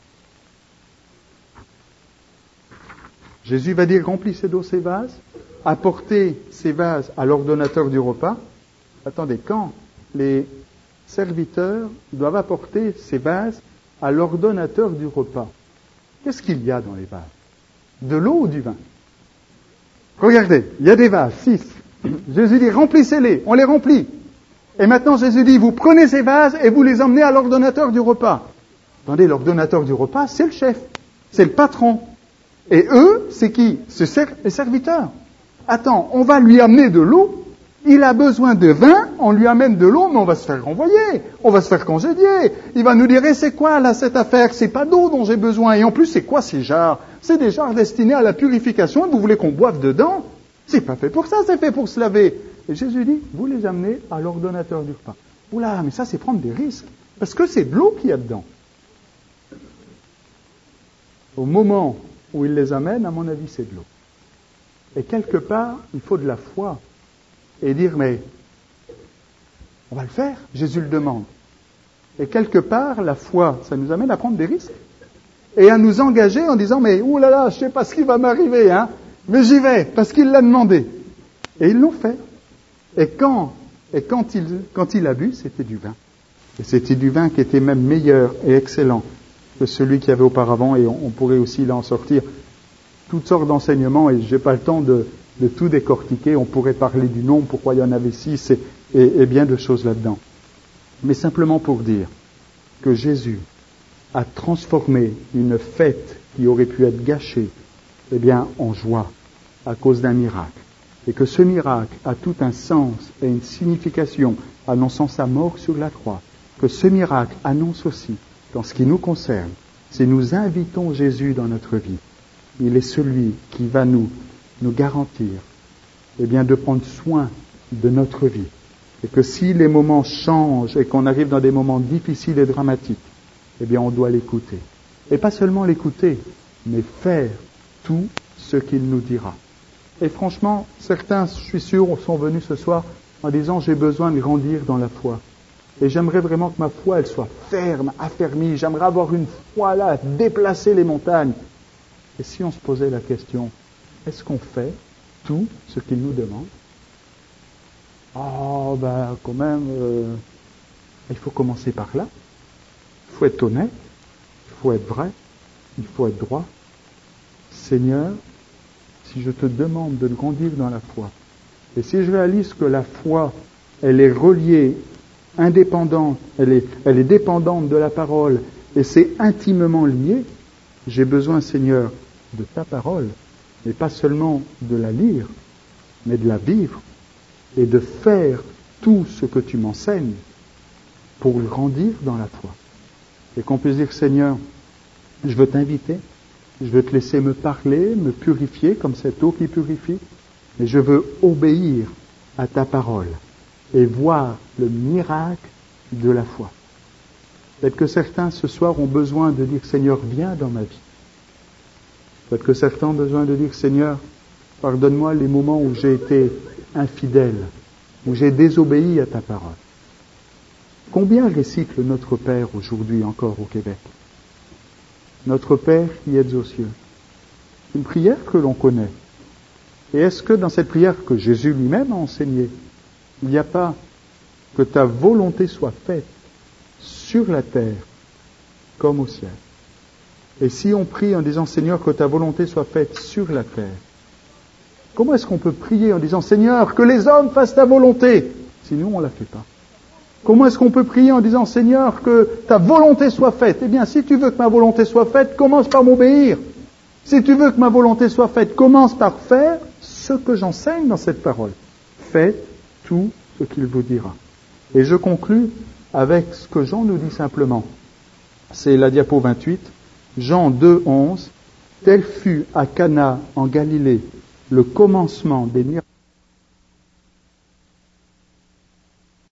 Jésus va dire, remplissez d'eau ces vases, apportez ces vases à l'ordonnateur du repas. Attendez, quand les serviteurs doivent apporter ces vases à l'ordonnateur du repas, qu'est-ce qu'il y a dans les vases? De l'eau ou du vin? Regardez, il y a des vases, 6. Jésus dit, remplissez-les, on les remplit. Et maintenant Jésus dit, vous prenez ces vases et vous les emmenez à l'ordonnateur du repas. Attendez, l'ordonnateur du repas, c'est le chef, c'est le patron. Et eux, c'est qui? Les serviteurs. Attends, on va lui amener de l'eau. Il a besoin de vin, on lui amène de l'eau, mais on va se faire renvoyer, on va se faire congédier. Il va nous dire, et c'est quoi là cette affaire? C'est pas d'eau dont j'ai besoin. Et en plus, c'est quoi ces jarres? C'est des jarres destinées à la purification, et vous voulez qu'on boive dedans? C'est pas fait pour ça, c'est fait pour se laver. Et Jésus dit, vous les amenez à l'ordonnateur du repas. Oula, mais ça c'est prendre des risques, parce que c'est de l'eau qu'il y a dedans. Au moment où il les amène, à mon avis, c'est de l'eau. Et quelque part, il faut de la foi. Et dire, mais on va le faire, Jésus le demande. Et quelque part, la foi, ça nous amène à prendre des risques. Et à nous engager en disant, mais oulala, je ne sais pas ce qui va m'arriver, hein, mais j'y vais, parce qu'il l'a demandé. Et ils l'ont fait. Et quand il a bu, c'était du vin. Et c'était du vin qui était même meilleur et excellent que celui qu'il y avait auparavant, et on pourrait aussi là en sortir toutes sortes d'enseignements, et je n'ai pas le temps de tout décortiquer. On pourrait parler du nombre, pourquoi il y en avait 6, et bien de choses là-dedans. Mais simplement pour dire que Jésus a transformé une fête qui aurait pu être gâchée, eh bien, en joie, à cause d'un miracle. Et que ce miracle a tout un sens et une signification, annonçant sa mort sur la croix. Que ce miracle annonce aussi, dans ce qui nous concerne, c'est nous invitons Jésus dans notre vie. Il est celui qui va nous garantir, eh bien, de prendre soin de notre vie. Et que si les moments changent et qu'on arrive dans des moments difficiles et dramatiques, eh bien, on doit l'écouter. Et pas seulement l'écouter, mais faire tout ce qu'il nous dira. Et franchement, certains, je suis sûr, sont venus ce soir en disant j'ai besoin de grandir dans la foi. Et j'aimerais vraiment que ma foi, elle soit ferme, affermie. J'aimerais avoir une foi là, déplacer les montagnes. Et si on se posait la question, est-ce qu'on fait tout ce qu'il nous demande? Oh, ben, quand même, il faut commencer par là. Il faut être honnête, il faut être vrai, il faut être droit. Seigneur, si je te demande de grandir dans la foi, et si je réalise que la foi, elle est reliée, indépendante, elle est dépendante de la parole, et c'est intimement lié, j'ai besoin, Seigneur, de ta parole, mais pas seulement de la lire, mais de la vivre, et de faire tout ce que tu m'enseignes pour grandir dans la foi. Et qu'on puisse dire, Seigneur, je veux t'inviter, je veux te laisser me parler, me purifier comme cette eau qui purifie, mais je veux obéir à ta parole et voir le miracle de la foi. Peut-être que certains ce soir ont besoin de dire, Seigneur, viens dans ma vie. Peut-être que certains ont besoin de dire, Seigneur, pardonne-moi les moments où j'ai été infidèle, où j'ai désobéi à ta parole. Combien récite le Notre Père aujourd'hui encore au Québec? Notre Père qui êtes aux cieux. Une prière que l'on connaît. Et est-ce que dans cette prière que Jésus lui-même a enseignée, il n'y a pas que ta volonté soit faite sur la terre comme au ciel? Et si on prie en disant, Seigneur, que ta volonté soit faite sur la terre, comment est-ce qu'on peut prier en disant, Seigneur, que les hommes fassent ta volonté, si nous, on ne la fait pas? Comment est-ce qu'on peut prier en disant, Seigneur, que ta volonté soit faite? Eh bien, si tu veux que ma volonté soit faite, commence par m'obéir. Si tu veux que ma volonté soit faite, commence par faire ce que j'enseigne dans cette parole. Faites tout ce qu'il vous dira. Et je conclus avec ce que Jean nous dit simplement. C'est la diapo 28. Jean 2, 11. Tel fut à Cana en Galilée le commencement des miracles